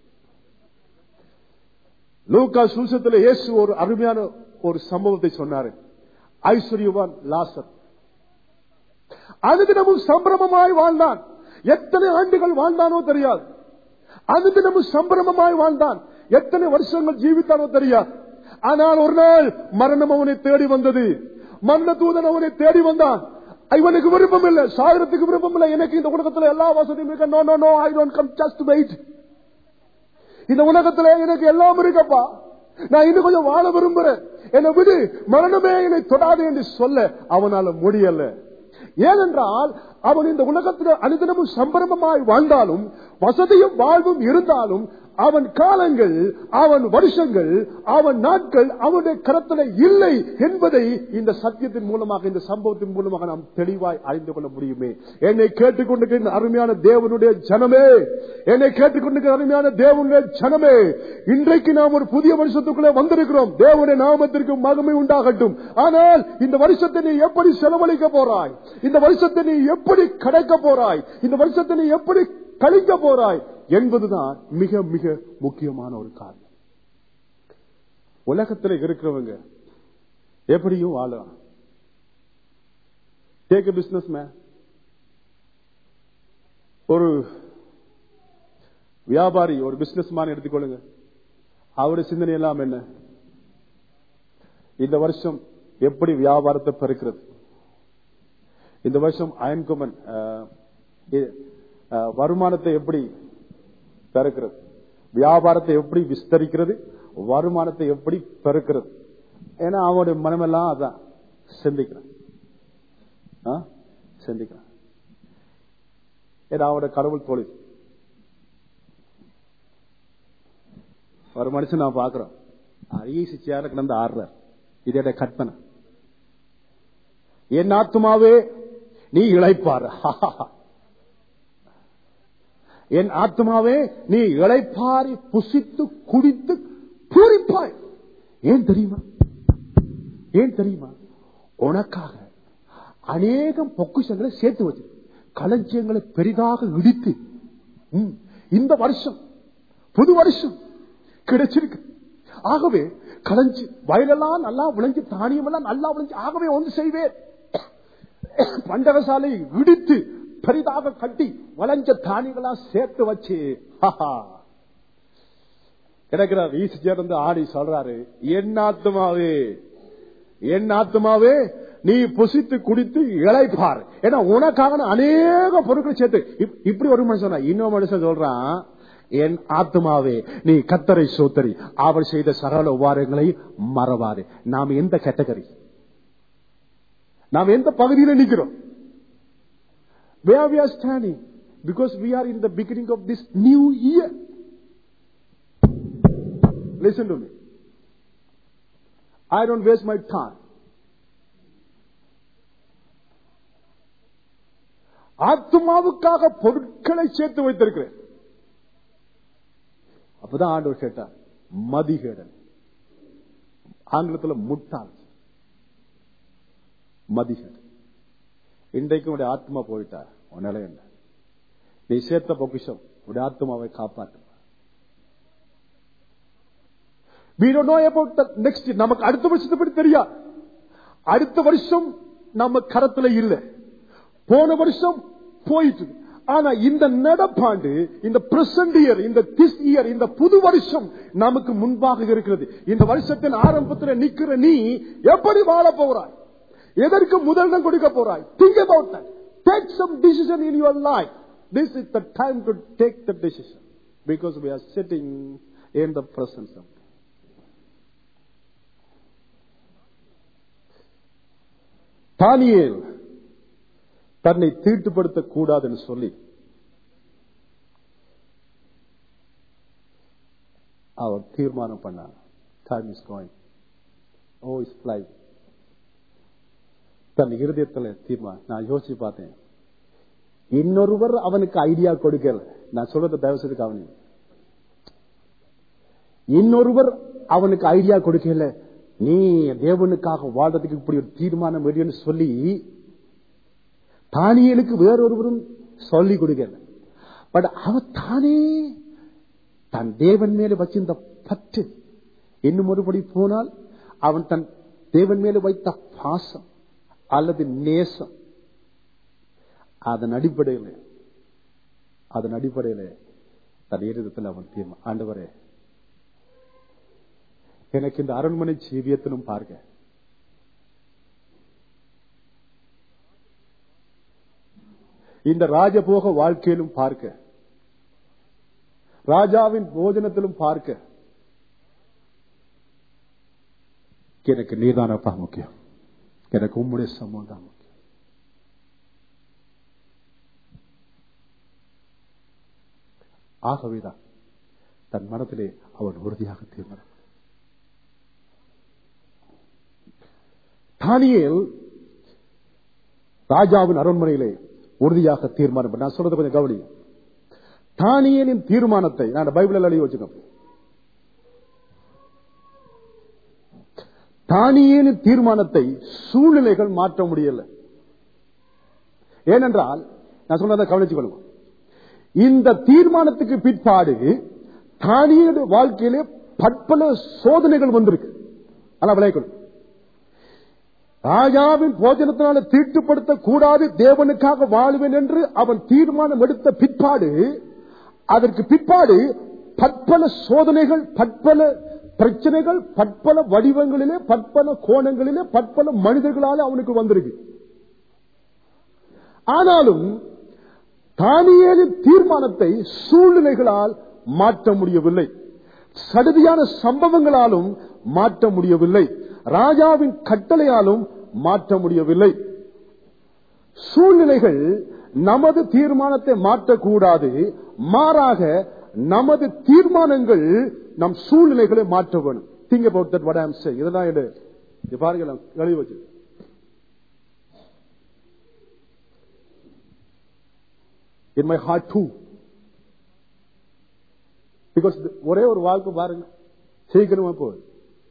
லூக்கா சுவிசேஷத்தில் இயேசு ஒரு அருமையான ஒரு சம்பவத்தை சொன்னார். ஐஸ்வர்யவான் லாசர் அனுதினமும் சம்பிரமமாய் வாழ்ந்தான். எத்தனை ஆண்டுகள் வாழ்ந்தானோ தெரியாது. அனுதினமும் சம்பிரமமாய் வாழ்ந்தான். எத்தனை வருஷங்கள் ஜீவித்தானோ தெரியாது. ஆனால் ஒரு நாள் மரணம் அவனை தேடி வந்தது. மரண தூதன் அவனை தேடி வந்தான். இவனுக்கு விருப்பம் இல்லை, சாகரத்துக்கு விருப்பம் இல்லை. எனக்கு இந்த உலகத்தில் எல்லா வசதியும் இருக்க. No no no, I don't come, just wait. இந்த உலகத்தில் எனக்கு எல்லாம் இருக்கப்பா, நான் இன்னும் கொஞ்சம் வாழ விரும்புறேன், என்னை விடு, மரணமே என்னை தொடாது என்று சொல்ல அவனால முடியல. ஏனென்றால் அவன் இந்த உலகத்தில் அனுதினமும் சம்பிரமமாய் வாழ்ந்தாலும் வசதியும் வாழ்வும் இருந்தாலும் அவன் காலங்கள், அவன் வருஷங்கள், அவன் நாட்கள் அவனுடைய கரத்தில் இல்லை என்பதை இந்த சத்தியத்தின் மூலமாக, இந்த சம்பவத்தின் மூலமாக நாம் தெளிவாய் அறிந்து கொள்ள முடியுமே. என்னை கேட்டுக்கொண்டிருக்கிற அருமையான தேவனுடைய ஜனமே, என்னை கேட்டுக்கொண்டிருக்கிற அருமையான தேவனுடைய ஜனமே, இன்றைக்கு நாம் ஒரு புதிய வருஷத்துக்குள்ளே வந்திருக்கிறோம். தேவனுடைய நாமத்திற்கு மகிமை உண்டாகட்டும். ஆனால் இந்த வருஷத்தை நீ எப்படி செலவழிக்க போறாய்? இந்த வருஷத்தை நீ எப்படி கடக்க போறாய்? இந்த வருஷத்தை நீ எப்படி கழிக்க போறாய் என்பதுதான் மிக மிக முக்கியமான ஒரு காரியம். உலகத்தில் இருக்கிறவங்க எப்படியும் வாழலாம். டேக் எ பிசினஸ் மேன், ஒரு வியாபாரி, ஒரு பிசினஸ் மேன் எடுத்துக்கொள்ளுங்க. அவருடைய சிந்தனை எல்லாம் என்ன? இந்த வருஷம் எப்படி வியாபாரத்தை பெருக்கிறது, இந்த வருஷம் அயன்குமன் வருமானத்தை எப்படி பெருக்கிறது, வியாபாரத்தை எப்படி விஸ்தரிக்கிறது, வருமானத்தை எப்படி பெருக்கிறது, ஏன்னா அவனுடைய மனமெல்லாம் அதான் சிந்திக்கிறான். ஏன்னா அவனுடைய கடவுள் தொழில். ஒரு மனுஷன் நான் பாக்குறோம் ஈசி சேர கிடந்து ஆடுறார். இதோட கற்பனை. என் ஆத்துமாவே நீ இளைப்பாரு, என் ஆத்துமாவே நீ இளைப்பாரி புசித்து குடித்து பூரிப்பாய். ஏன் தெரியுமா? உனக்காக அநேகம் பொக்கிஷங்களை சேர்த்து வச்சு களஞ்சியங்களை பெரிதாக இடித்து இந்த வருஷம் புது வருஷம் கிடைச்சிருக்கு. ஆகவே களஞ்சி வயலெல்லாம் நல்லா விளைஞ்சு தானியம் எல்லாம் நல்லா விளைஞ்சு, ஆகவே ஒன்று செய்வேன், பண்டகசாலை இடித்து பெரிதாக கட்டி வளைஞ்ச தானியங்களா சேர்த்து வச்சு கிடைக்கிறார். ஈசி சேர்ந்து ஆடி சொல்றாரு, என் ஆத்துமாவே நீ புசித்து குடித்து இளைப்பார். ஏன்னா உனக்காக அநேக பொருட்களை சேர்த்து. இப்படி ஒரு மனுஷன் இன்னொரு மனுஷன் சொல்றான், என் ஆத்துமாவே நீ கர்த்தரை ஸ்தோத்திரி, அவர் செய்த சகல உபகாரங்களை மறவாதே. நாம் எந்த கேட்டகரி, நாம் எந்த பகுதியில் நிற்கிறோம்? Where we are standing, because we are in the beginning of this new year. Listen to me. I don't waste my time. ஆத்துமாவுக்காக பொருட்களை சேர்த்து வைத்திருக்கிறேன். அப்பதான் ஆண்டவர் கேட்டார், மதிகேடன், ஆங்கிலத்தில் முட்டாள், மதிகேடன். இன்றைக்கு உடைய ஆத்மா போயிட்டா உன் நிலை என்ன? நீ சேர்த்த பொக்கிஷம் உடைய ஆத்மாவை காப்பாற்று. We don't know about the next year. நமக்கு அடுத்த வருஷத்தை பற்றி தெரியாது. அடுத்த வருஷம் நம்ம கரத்துல இல்ல, போன வருஷம் போயிட்டு. ஆனா இந்த நடப்பாண்டு, இந்த பிரசன்ட் இயர், இந்த திஸ் இயர், இந்த புது வருஷம் நமக்கு முன்பாக இருக்கிறது. இந்த வருஷத்தின் ஆரம்பத்தில் நிக்கிற நீ எப்படி வாழ போகிறாய்? எதற்கு முதலிடம் கொடுக்க போறாய்? Think about that. Take some decision in your life. This is the time to take the decision, because we are sitting in the presence of God. தானியேல் தன்னை தீட்டுப்படுத்த கூடாதுன்னு சொல்லி அவர் தீர்மானம் பண்ணார். Time is going. Oh, it's flying. தன் இருதயத்தில் தீர்மானம். நான் யோசிச்சு பார்த்தேன், இன்னொருவர் அவனுக்கு ஐடியா கொடுக்கல. நான் சொல்றத தயவு செய்து கவனி. இன்னொருவர் அவனுக்கு ஐடியா கொடுக்கல, நீ தேவனுக்காக வாழ்றதுக்கு இப்படி ஒரு தீர்மானம் எடுன்னு சொல்லி தானியேலுக்கு வேறொருவரும் சொல்லி கொடுக்கல. பட் அவன் தானே தன் தேவன் மேல வச்சிருந்த பற்று, இன்னும் ஒருபடி போனால் அவன் தன் தேவன் மேல வைத்த பாசம் அல்லது நேசம், அதன் அடிப்படையில் தன் இருதயத்தில் அவன் தீர்மானம், ஆண்டவரே எனக்கு இந்த அரண்மனை ஜீவியத்திலும் பார்க்க, இந்த ராஜபோக வாழ்க்கையிலும் பார்க்க, ராஜாவின் போஜனத்திலும் பார்க்க எனக்கு நீதானப்பா முக்கியம், எனக்கு உம்முடைய சமூகம் தான் முக்கியம். ஆகவேதான் தன் மனத்திலே அவன் உறுதியாக தீர்மானம். தானியேல் ராஜாவின் அரண்மனையிலே உறுதியாக தீர்மானம். நான் சொல்றது கொஞ்சம் கவனி. தானியேலின் தீர்மானத்தை நான் பைபிளில் எழுதி வச்சுக்கோங்க. தானியேலின் தீர்மானத்தை சூழ்நிலைகள் மாற்ற முடியல. ஏனென்றால் நான் சொன்னதை கவனிச்சுக்கொள்ளுங்க. இந்த தீர்மானத்துக்கு பிற்பாடு தானியேல் வாழ்க்கையிலே பற்பல சோதனைகள் வந்திருக்கு. ஆனா விளையாட்டு ராஜாவின் போஜனத்தினால தீட்டுப்படுத்த கூடாது, தேவனுக்காக வாழ்வேன் என்று அவன் தீர்மானம் எடுத்த பிற்பாடு, அதற்கு பிற்பாடு பற்பல சோதனைகள், பற்பல பிரச்சனைகள், பற்பல வடிவங்களிலே, பற்பல கோணங்களிலே, பற்பல மனிதர்களால் அவனுக்கு வந்திருக்கு. ஆனாலும் தானியேலின் தீர்மானத்தை சூழ்நிலைகளால் மாற்ற முடியவில்லை, சடுதியான சம்பவங்களாலும் மாற்ற முடியவில்லை. ராஜாவின் கட்டளையாலும் மாற்ற முடியவில்லை. சூழ்நிலைகள் நமது தீர்மானத்தை மாற்றக்கூடாது, மாறாக நமது தீர்மானங்கள் நம் சூழ்நிலைகளை மாற்ற வேண்டும். Think about that, what I am saying. இதெல்லாம் பாருங்க, எழுதி வச்சு. In my heart too. Because ஒரே ஒரு வாழ்க்கை பாருங்க, சீக்கிரமா போகுது.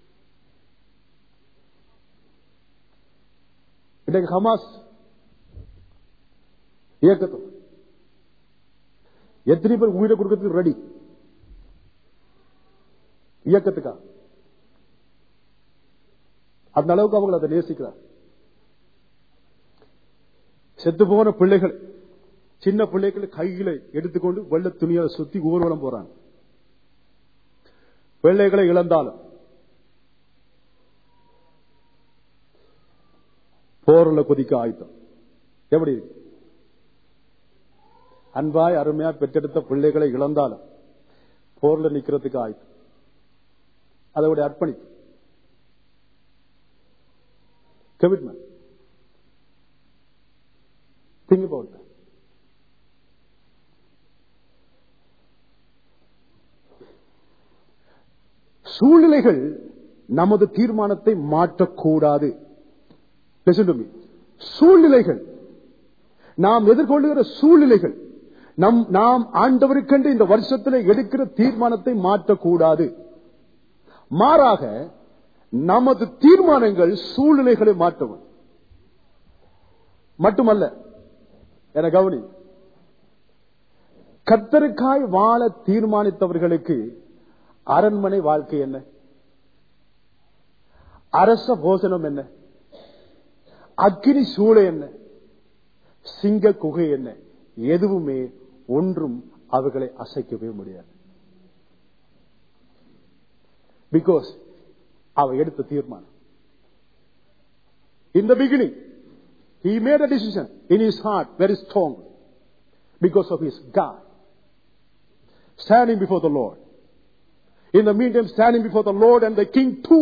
இன்றைக்கு ஹமாஸ் இயக்கத்தை எத்தனை பேர் உயிரை கொடுக்கிறதுக்கு ரெடி? இயக்கத்துக்கா? அந்த அளவுக்கு அவங்க அதை நேசிக்கிறார். செத்து போன பிள்ளைகள், சின்ன பிள்ளைகளை கைகளை எடுத்துக்கொண்டு வெள்ள துணியால சுத்தி ஊர்வலம் போறாங்க. பிள்ளைகளை இழந்தாலும் போர்ல கொதிக்க ஆயுத்தம். எப்படி இருக்கு? அன்பாய் அருமையா பெற்றெடுத்த பிள்ளைகளை இழந்தாலும் போர்ல நிக்கிறதுக்கு ஆயுத்தம். அதோட அர்ப்பணிப்பு, கமிட்மெண்ட். Think about that. சூழ்நிலைகள் நமது தீர்மானத்தை மாற்றக்கூடாது. Listen to me. சூழ்நிலைகள், நாம் எதிர்கொள்ளுகிற சூழ்நிலைகள் நாம் ஆண்டவருக்கென்று இந்த வருஷத்தில் எடுக்கிற தீர்மானத்தை மாற்றக்கூடாது. மாறாக நமது தீர்மானங்கள் சூழ்நிலைகளை மாற்றவும். மட்டுமல்ல, என கவனி, கர்த்தருக்காய் வாழ தீர்மானித்தவர்களுக்கு அரண்மனை வாழ்க்கை என்ன, அரச போசனம் என்ன, அக்கினி சூளை என்ன, சிங்க குகை என்ன, எதுவுமே ஒன்றும் அவர்களை அசைக்கவே முடியாது. பிகாஸ் அவ எடுத்த தீர்மானம். In the beginning, he made a decision in his heart very strong because of his God. Standing before the Lord. In the meantime, standing before the Lord and the king too.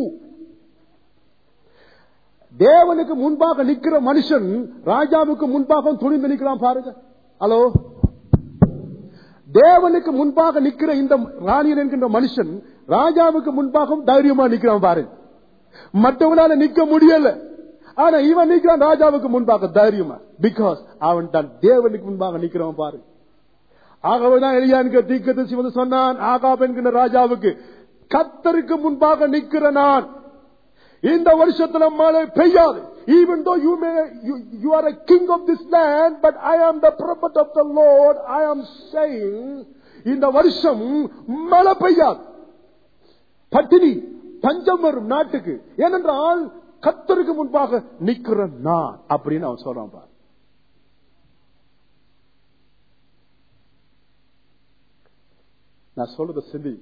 தேவனுக்கு முன்பாக நிற்கிற மனுஷன் ராஜாவுக்கு முன்பாக துணிந்து நிற்கிறான் பாருங்க. Hello, தேவனுக்கு முன்பாக நிற்கிற இந்த ராணியன் என்கின்ற மனுஷன் ராஜாவுக்கு முன்பாக தைரியமா நிற்கிறான் பாருங்க. மற்றவனால நிற்க முடியல, ஆனா இவன் நிற்கிறான் ராஜாவுக்கு முன்பாக தைரியமா. பிகாஸ் அவன் தான் தேவனுக்கு முன்பாக நிற்கிறவன் பாருங்க. ஆகவேதான் எலியா என்கிற தீர்க்கதரிசி வந்து சொன்னான் ஆகாப் என்கிற ராஜாவுக்கு, கர்த்தருக்கு முன்பாக நிற்கிற நான் இந்த வருஷத்துல மழை பெய்யாது. Even though you are a king of this land, but I am the prophet of the Lord. I am saying இந்த வருஷம் மழை பெய்யாது, பட்டினி பஞ்சம் வரும் நாட்டுக்கு. ஏனென்றால் கர்த்தருக்கு முன்பாக நிற்கிற நான் அப்படின்னு அவன் சொல்றான் பாரு. நான் சொல்றது சிந்தி.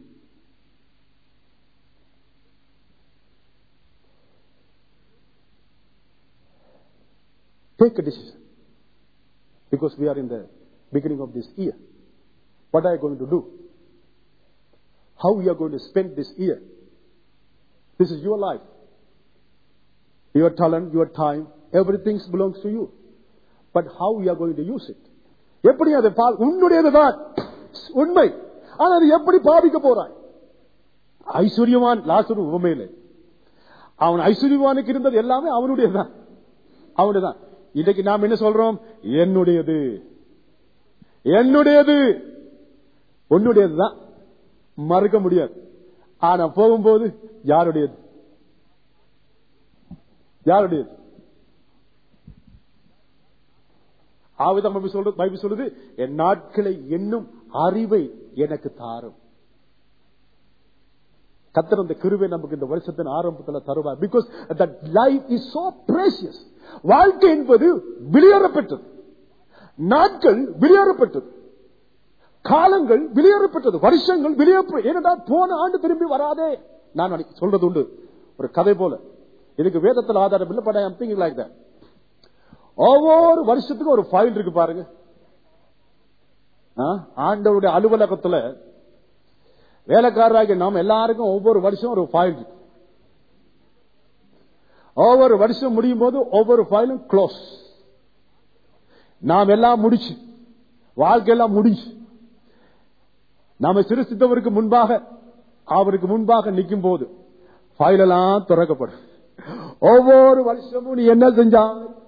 Take a decision. Because we are in the beginning of this year. What are you going to do? How you are going to spend this year? This is your life. Your talent, your time, everything belongs to you. But how you are going to use it? எப்படி அதை உன்னுடையதுதான் உண்மை. ஆனால் அது எப்படி பாவிக்க போறாய்? ஐஸ்வர்யவான் லாசரு உண்மையிலே அவன் ஐஸ்வர்யவானுக்கு இருந்தது எல்லாமே அவனுடையதுதான், அவனுடையதான். இன்றைக்கு நாம் என்ன சொல்றோம்? என்னுடையது, என்னுடையது, உன்னுடையதுதான், மறுக்க முடியாது. ஆனா போகும்போது யாருடையது? யாருடையது? ஆவிதான் பைபிள் சொல்லுது, என் நாட்களை என்னும் அறிவை எனக்கு தாரும். கர்த்தர் அந்த கிருபை நமக்கு இந்த வருஷத்தின் ஆரம்பத்தில் தருவார். Because that life is so precious. வாழ்க்கை என்பது வெளியேறப்பட்டது, நாட்கள் வெளியேறப்பட்டது, காலங்கள் வெளியேறப்பட்டது, வருஷங்கள் வெளியேற. ஏனென்றால் போன ஆண்டு திரும்பி வராதே. நான் சொல்றது உண்டு ஒரு கதை போல. இதுக்கு வேதத்தில் ஆதாரம் இல்லை, but I am thinking like that. ஒவ்வொரு வருஷத்துக்கும் ஒரு ஃபைல் இருக்கு பாருங்க. ஆண்டவருடைய அலுவலகத்துல வேலைக்காரராக நாம் எல்லாருக்கும் ஒவ்வொரு வருஷம் ஒரு ஃபைல் இருக்கு. ஒவ்வொரு வருஷம் முடியும் போது ஒவ்வொரு ஃபைலும் க்ளோஸ். நாம் எல்லாம் முடிச்சு, வாழ்க்கையெல்லாம் முடிச்சு, நாம சிருஷ்டித்தவருக்கு முன்பாக, அவருக்கு முன்பாக நிற்கும் போது ஃபைல் எல்லாம் திறக்கப்படும். ஒவ்வொரு வருஷமும் நீ என்ன செஞ்சா,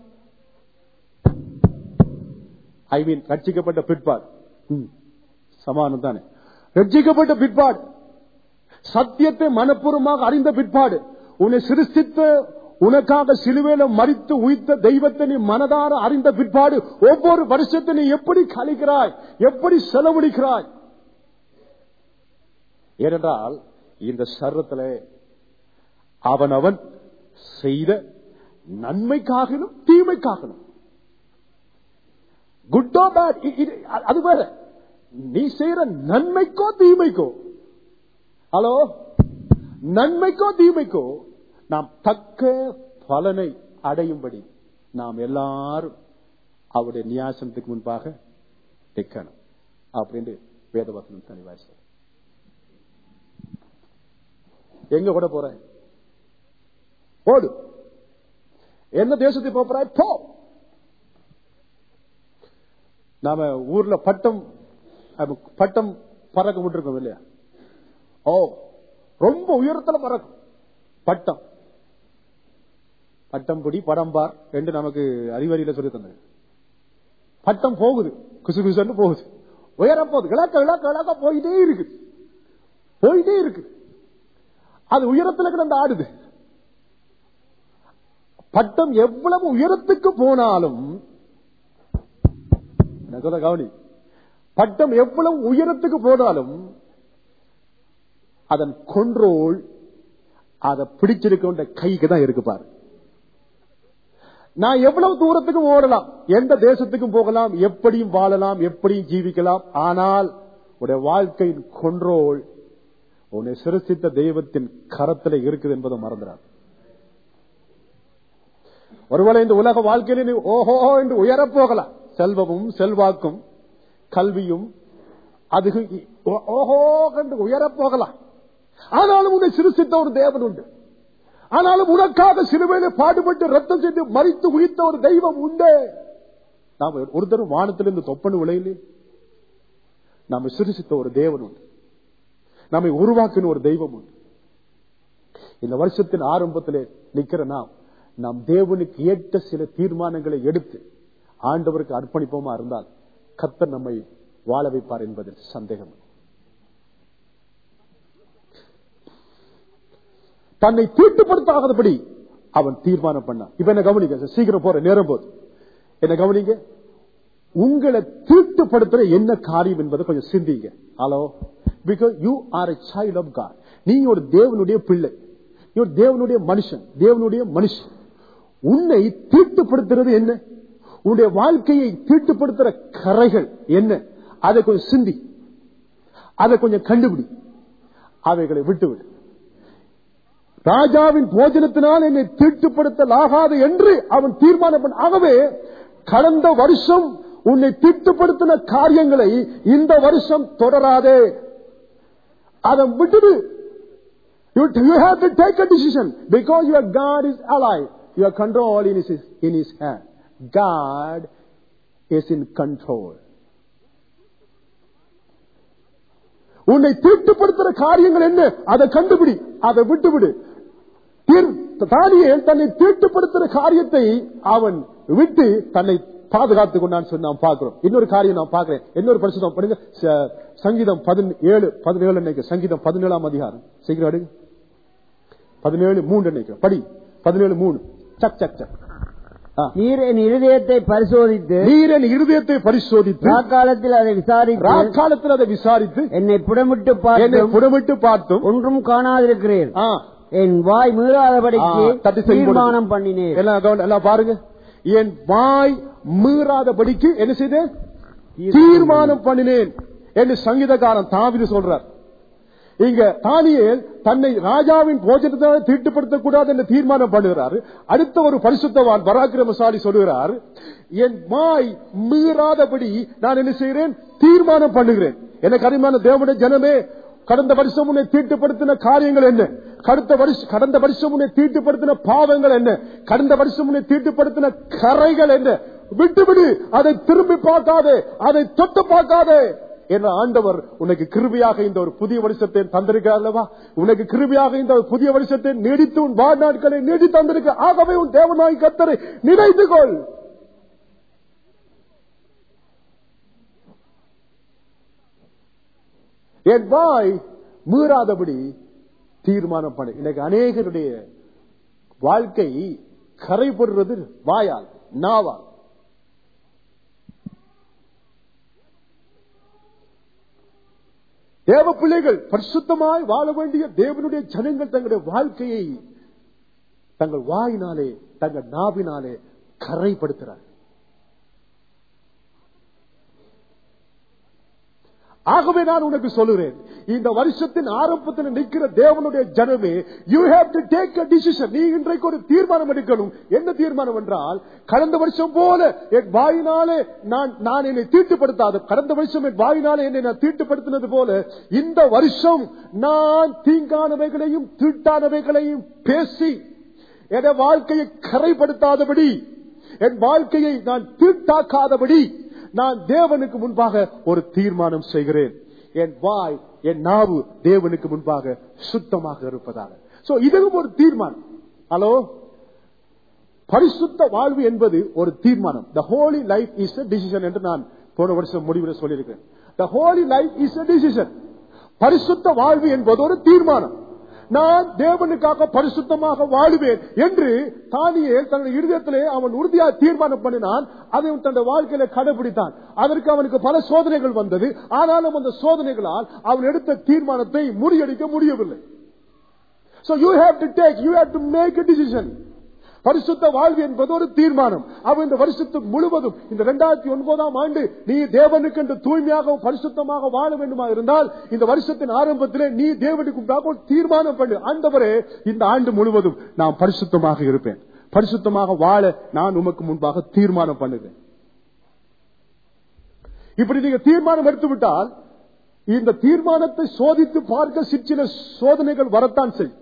ஐ மீன் ரட்சிக்கப்பட்ட பிற்பாடு, சமானம் தானே, ரட்சிக்கப்பட்ட பிற்பாடு, சத்தியத்தை மனப்பூர்வமாக அறிந்த பிற்பாடு, உன்னை சிருஷ்டித்த, உனக்காக சிலுவையில மரித்து உயிர்த்த தெய்வத்தை நீ மனதார அறிந்த பிற்பாடு ஒவ்வொரு வருஷத்தை நீ எப்படி கழிக்கிறாய், எப்படி செலவழிக்கிறாய்? ஏனென்றால் இந்த சர்வத்திலே அவனவன் செய்த நன்மைக்காகணும் தீமைக்காகணும், குட்டோ பேட், அது வேற. நீ செய்யற நன்மைக்கோ தீமைக்கோ, ஹலோ, நன்மைக்கோ தீமைக்கோ நாம் தக்க பலனை அடையும்படி நாம் எல்லாரும் அவருடைய நியாசனத்துக்கு முன்பாக நிற்கணும் அப்படின்னு வேதவசனம் தெளிவாய் சொல்ற. எங்க கூட போற? ஓடு. என்ன தேசத்துக்கு போறாய்? போ. நாம ஊர்ல பட்டம் பறக்க விட்டுருக்கோம் இல்லையா? ஓ, ரொம்ப உயரத்துல பறக்கும் பட்டம். பட்டம் பிடி, படம் பார் என்று நமக்கு அறிவறியில சொல்லி தந்தது. பட்டம் போகுது, குசு குசுன்னு போகுது, உயர போகுது, கிழக்க கிழக்க கிழக்க போயிட்டே இருக்கு, போயிட்டே இருக்கு. அது உயரத்துல கிடந்து ஆடுது. பட்டம் எவ்வளவு உயரத்துக்கு போனாலும், கவனி, பட்டம் எவ்வளவு உயரத்துக்கு போனாலும் அதன் கண்ட்ரோல் அதை பிடிச்சிருக்க கைக்கு தான் இருக்கு பாரு. நான் எவ்வளவு தூரத்துக்கு ஓடலாம், எந்த தேசத்துக்கும் போகலாம், எப்படியும் வாழலாம், எப்படியும் ஜீவிக்கலாம். ஆனால் உடைய வாழ்க்கையின் கண்ட்ரோல் உன்னை சிருஷ்டித்த தெய்வத்தின் கரத்தில் இருக்குது என்பதை மறந்துடாது. ஒருவேளை இந்த உலக வாழ்க்கையில் நீ ஓஹோ என்று உயரப் போகலாம், செல்வமும் செல்வாக்கும் கல்வியும் அது ஓஹோ என்று உயரப் போகலாம். ஆனாலும் உன்னை சிருஷ்டித்த ஒரு தேவன் உண்டு. ஆனாலும் உனக்காக சிலுவையிலே பாடுபட்டு ரத்தம் செய்து மரித்து உயிர்த்த ஒரு தெய்வம் உண்டு. நாம் ஒருத்தரும் வானத்திலிருந்து தொப்பனு விளையிலே நாம் சிருஷ்டித்த ஒரு தேவன் உண்டு. நம்மை உருவாக்கின ஒரு தெய்வம் உண்டு. இந்த வருஷத்தின் ஆரம்பத்திலே நிக்கிற நாம் தேவனுக்கு ஏற்ற சில தீர்மானங்களை எடுத்து ஆண்டவருக்கு அர்ப்பணிப்போமா இருந்தால் கர்த்தர் நம்மை வாழ வைப்பார் என்பதில் சந்தேகம். தன்னை தீட்டுப்படுத்தாதபடி அவன் தீர்மானம் பண்ணான். இப்ப என்ன கவனிக்க, சீக்கிரம் போற நேரம் போது என்ன கவனிங்க, உங்களை தீட்டுப்படுத்துற என்ன காரியம் என்பதை கொஞ்சம் சிந்திங்க. Hello, because you are a child of God. நீ ஒரு தேவனுடைய பிள்ளை, நீ ஒரு தேவனுடைய மனுஷன், தேவனுடைய மனுஷன். உன்னை தீட்டுப்படுத்துறது என்ன, உன்னுடைய வாழ்க்கையை தீட்டுப்படுத்துற கரைகள் என்ன, அதை கொஞ்சம் சிந்தி, அதை கொஞ்சம் கண்டுபிடி, அவைகளை விட்டுவிடு. ராஜாவின் போஜனத்தினால் என்னை தீட்டுப்படுத்தலாகாது என்று அவன் தீர்மானம் பண்ண. ஆகவே கடந்த வருஷம் உன்னை தீட்டுப்படுத்தின காரியங்களை இந்த வருஷம் தொடராதே, அதை விட்டுடு. You have to take a decision because your God is alive. Your control in his hand. God is in control. உன்னை தீட்டுப்படுத்துற காரியங்கள் என்ன, அதை கண்டுபிடி, அதை விட்டுவிடு. தானியேல் தன்னை தீட்டுப்படுத்துற காரியத்தை அவன் விட்டு தன்னை பாதுகாத்துக் கொண்டான்னு சொல்லி நாம் பார்க்கிறோம். இன்னொரு காரியம் நான் பார்க்கிறேன், இன்னொரு பரிசுத்தம் பண்ணுங்க. சங்கீதம் 17 நினைக்க, சங்கீதம் 17ஆம் அதிகாரம், சீக்கிரம் அடுங்க, 17:3 நினைக்க, படி 17:3. சக் சக் சக். நீர் என் இருதயத்தை பரிசோதித்து ராக்காலத்தில் அதை விசாரித்து என்னை புடமிட்டு பார்த்தும் ஒன்றும் காணாதிருக்கிறேன். என் வாய் மீறாதபடிக்கு தீர்மானம் பண்ணினேன். எல்லாம் பாருங்க, என் வாய் மீறாதபடிக்கு என்ன செய்தேன், தீர்மானம் பண்ணினேன் என்று சங்கீதக்காரன் தாவீது சொல்றார். இங்க தானியேல் தன்னை ராஜாவின் போஜனத்தை தீட்டுப்படுத்தக்கூடாது என்று தீர்மானம் பண்ணுகிறார். அடுத்த ஒரு பரிசுத்தவான் பராக்கிரமசாலி சொல்லுகிறார், என் வாய் மீறாதபடி நான் என்ன செய்கிறேன், தீர்மானம் பண்ணுகிறேன். எனக்கு அருமையான தேவனுடைய ஜனமே, கடந்த வருஷம் உன்னை தீட்டுப்படுத்தின காரியங்கள் என்ன, கடந்த வருஷம் உன்னை தீட்டுப்படுத்தின பாவங்கள் என்ன, கடந்த வருஷம் உன்னை தீட்டுப்படுத்தின கரைகள் என்ன, விட்டுவிடு. அதை திரும்பி பார்க்காதே, அதை தொட்டு பார்க்காதே என்ற ஆண்டவர் உனக்கு கிருபையாக இந்த ஒரு புதிய வருஷத்தை தந்திருக்கிறார் அல்லவா? உனக்கு கிருபையாக இந்த ஒரு புதிய வருஷத்தை நீடித்து உன் வாழ்நாட்களை நீடித்து தந்திருக்க. ஆகவே உன் தேவனாய் கர்த்தரை நினைத்துக் கொள். என் வாய் மீறாதபடி தீர்மானம் பண்ணு. இன்னைக்கு அநேகருடைய வாழ்க்கை கரைபடுறது வாயால், நாவால். தேவ பிள்ளைகள் பரிசுத்தமாய் வாழ வேண்டிய தேவனுடைய ஜனங்கள் தங்களுடைய வாழ்க்கையை தங்கள் வாயினாலே தங்கள் நாவினாலே கரைப்படுத்துறார். ஆகவே நான் உனக்கு சொல்லுறேன், இந்த வருஷத்தின் ஆரம்பத்தில் நிற்கிற தேவனுடைய ஜனமே, you have to take a decision. நீ இன்றைக்கு ஒரு தீர்மானம் எடுக்கணும். என்ன தீர்மானம் என்றால், கடந்த வருஷம் போல என் வாயினாலே நான் என்னை தீட்டுப்படுத்தாத, கடந்த வருஷம் என் வாயினாலே என்னை நான் தீட்டுப்படுத்தினது போல இந்த வருஷம் நான் தீங்கானவைகளையும் தீட்டானவைகளையும் பேசி என் வாழ்க்கையை கரைப்படுத்தாதபடி, என் வாழ்க்கையை நான் தீட்டாக்காதபடி நான் தேவனுக்கு முன்பாக ஒரு தீர்மானம் செய்கிறேன். என் வாய், என் நாவு தேவனுக்கு முன்பாக சுத்தமாக இருப்பதாக. சோ இதுவும் ஒரு தீர்மானம். ஹலோ, பரிசுத்த வாழ்வு என்பது ஒரு தீர்மானம். The holy life is a decision என்று நான் போன வருஷம் முடிவில் சொல்லியிருக்கிறேன். The holy life is a decision. பரிசுத்த வாழ்வு என்பது ஒரு தீர்மானம். நான் தேவனுக்காக பரிசுத்தமாக வாழுவேன் என்று தானியேல் தன்னுடைய இருதயத்திலே அவன் உறுதியாக தீர்மானம் பண்ணினான். அதை தன்னுடைய வாழ்க்கையில கடைபிடித்தான். அதற்கு அவனுக்கு பல சோதனைகள் வந்தது. ஆனாலும் அந்த சோதனைகளால் அவன் எடுத்த தீர்மானத்தை முறியடிக்க முடியவில்லை. So you have to make a decision. பரிசுத்த வாழ்வு என்பது ஒரு தீர்மானம். அவன் இந்த வருஷத்துக்கு முழுவதும், இந்த 2009ஆம் ஆண்டு நீ தேவனுக்கு என்று தூய்மையாக பரிசுத்தமாக வாழ வேண்டுமா இருந்தால், இந்த வருஷத்தின் ஆரம்பத்திலே நீ தேவனுக்கு முன்பாக ஒரு தீர்மானம் பண்ணு. ஆண்டவரே, இந்த ஆண்டு முழுவதும் நான் பரிசுத்தமாக இருப்பேன், பரிசுத்தமாக வாழ நான் உமக்கு முன்பாக தீர்மானம் பண்ணுகிறேன். இப்படி நீங்க தீர்மானம் எடுத்துவிட்டால், இந்த தீர்மானத்தை சோதித்து பார்க்க சிற்சில சோதனைகள் வரத்தான் செய்யும்.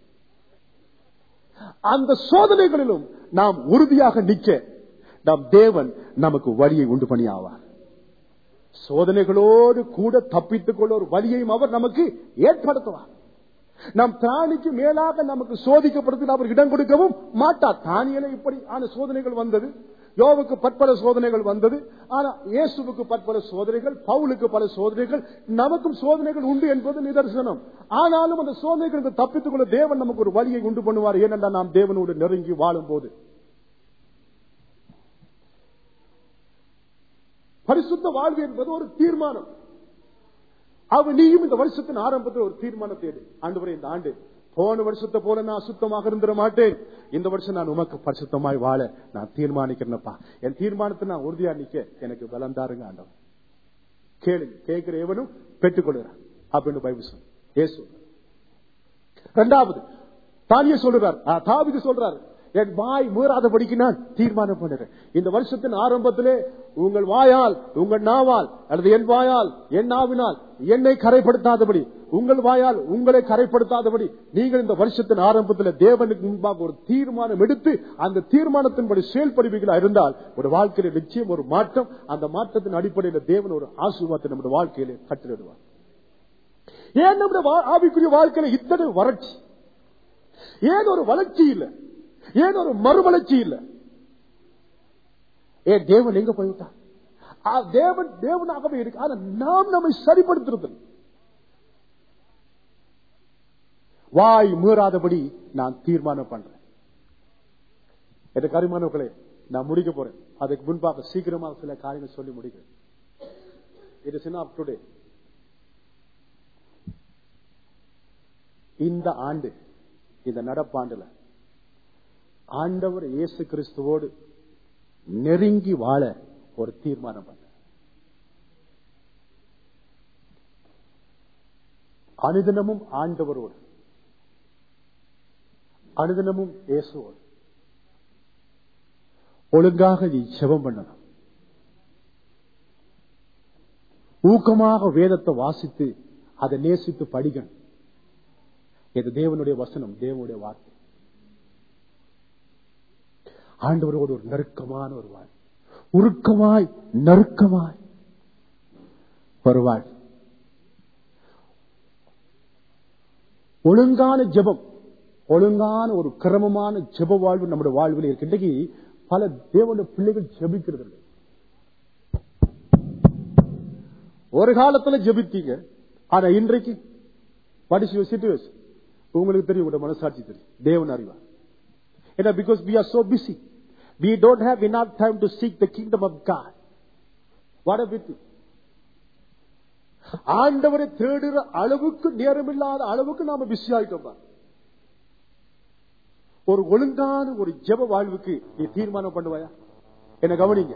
அந்த சோதனைகளிலும் நாம் உறுதியாக நிற்க நம் தேவன் நமக்கு வழியை உண்டு பண்ணி ஆவார். சோதனைகளோடு கூட தப்பித்துக் கொள்ள ஒரு வழியையும் அவர் நமக்கு ஏற்படுத்துவார். நம் திராணிக்கு மேலாக நமக்கு சோதிக்கப்படுத்த அவர் இடம் கொடுக்கவும் மாட்டார். தானியேலே இப்படி ஆன சோதனைகள் வந்தது, யோவுக்கு பற்பல சோதனைகள் வந்தது. ஆனா இயேசுவுக்கு பற்பல சோதனைகள், பவுலுக்கு பல சோதனைகள், நமக்கும் சோதனைகள் உண்டு என்பது நிதர்சனம். ஆனாலும் அந்த சோதனைகளுக்கு தப்பித்துக் கொள்ள தேவன் நமக்கு ஒரு வழியை உண்டு பண்ணுவார். ஏனென்றால் நாம் தேவனோடு நெருங்கி வாழும் போது. பரிசுத்த வாழ்வு என்பது ஒரு தீர்மானம். அவன் நீயும் இந்த வருஷத்தின் ஆரம்பத்தில் ஒரு தீர்மானத்தை எடு. ஆண்டவரே, இந்த ஆண்டு போன வருஷத்தை போல நான் சுத்தமாக இருந்துட மாட்டேன், இந்த வருஷம் நான் உமக்கு பரிசுத்தமாய் வாழ நான் தீர்மானிக்கிறேன்ப்பா. என் தீர்மானத்தை நான் உறுதியா நிக்க எனக்கு பலம் தாருங்க ஆண்டவர். கேளுங்க, கேட்கிற எவனும் பெற்றுக் கொள்கிறான் அப்படின்னு பைபிள் சொல்லு. இயேசு இரண்டாவது தானியே சொல்றார், தாவீது சொல்றாரு, என் வாய் மீறாதபடிக்கு நான் தீர்மானம் பண்ணுறேன். இந்த வருஷத்தின் ஆரம்பத்திலே உங்கள் வாயால், உங்கள் நாவால், அல்லது என் வாயால், என் நாவினால் என்னை கரைப்படுத்தாதபடி, உங்கள் வாயால் உங்களை கரைப்படுத்தாதபடி நீங்கள் இந்த வருஷத்தின் ஆரம்பத்தில் தேவனுக்கு முன்பாக ஒரு தீர்மானம் எடுத்து அந்த தீர்மானத்தின்படி செயல்படுவீர்களா இருந்தால் ஒரு வாழ்க்கையில நிச்சயம் ஒரு மாற்றம். அந்த மாற்றத்தின் அடிப்படையில் தேவன் ஒரு ஆசீர்வாதத்தை நம்முடைய வாழ்க்கையிலே கட்டிடுவார். ஏன் நம்முடைய ஆவிக்குரிய வாழ்க்கையில இத்தனை வறட்சி? ஏன் ஒரு வளர்ச்சி இல்லை? ஏன் ஒரு மறுமலர்ச்சி இல்லை? ஏன் தேவன் எங்க போய்விட்டார்? தேவன் தேவனாகவே இருக்கு. ஆனா நாம் நம்மை சரிப்படுத்துறது. வாய் மீறாதபடி நான் தீர்மானம் பண்றேன். எனக்கு அருமையானவர்களே, நான் முடிக்க போறேன். அதுக்கு முன்பாக சீக்கிரமாக சில காரியங்கள் சொல்லி முடிக்கிறேன். It is enough today. இந்த ஆண்டு, இந்த நடப்பாண்டுல ஆண்டவர் இயேசு கிறிஸ்துவோடு நெருங்கி வாழ ஒரு தீர்மானம் பண்ண. அனுதினமும் ஆண்டவரோடு, அனுதினமும் இயேசுவோடு ஒழுங்காக நீ ஜெபம் பண்ணணும். ஊக்கமாக வேதத்தை வாசித்து அதை நேசித்து படிக்கணும். இது தேவனுடைய வசனம், தேவனுடைய வார்த்தை. ஆண்டவரோடு ஒரு நெருக்கமான ஒரு வாழ், உருக்கமாய் நெருக்கமாய் ஒரு வாழ், ஒழுங்கான ஜெபம், ஒழுங்கான ஒரு கிரமமான ஜெப வாழ்வு நம்முடைய வாழ்வில் இருக்கு. இன்றைக்கு பல தேவனுடைய பிள்ளைகள் ஜெபிக்கிறது இல்லை. ஒரு காலத்துல ஜெபித்தீங்க, ஆனா இன்றைக்கு what is your situation? உங்களுக்கு தெரியும், உங்க மனசாட்சி தெரியும், தேவன் அறிவார். ஏன்னா because we are so busy, we don't have enough time to seek the kingdom of God. What a pity. ஆண்டவரை தேடுற அளவுக்கு நேரமில்லாத அளவுக்கு நாம பிஸி ஆயிட்டோம். ஒரு ஒழுங்கான ஒரு ஜெப வாழ்வுக்கு நீ தீர்மானம் பண்ணுவாயா? என்ன கவனிங்க,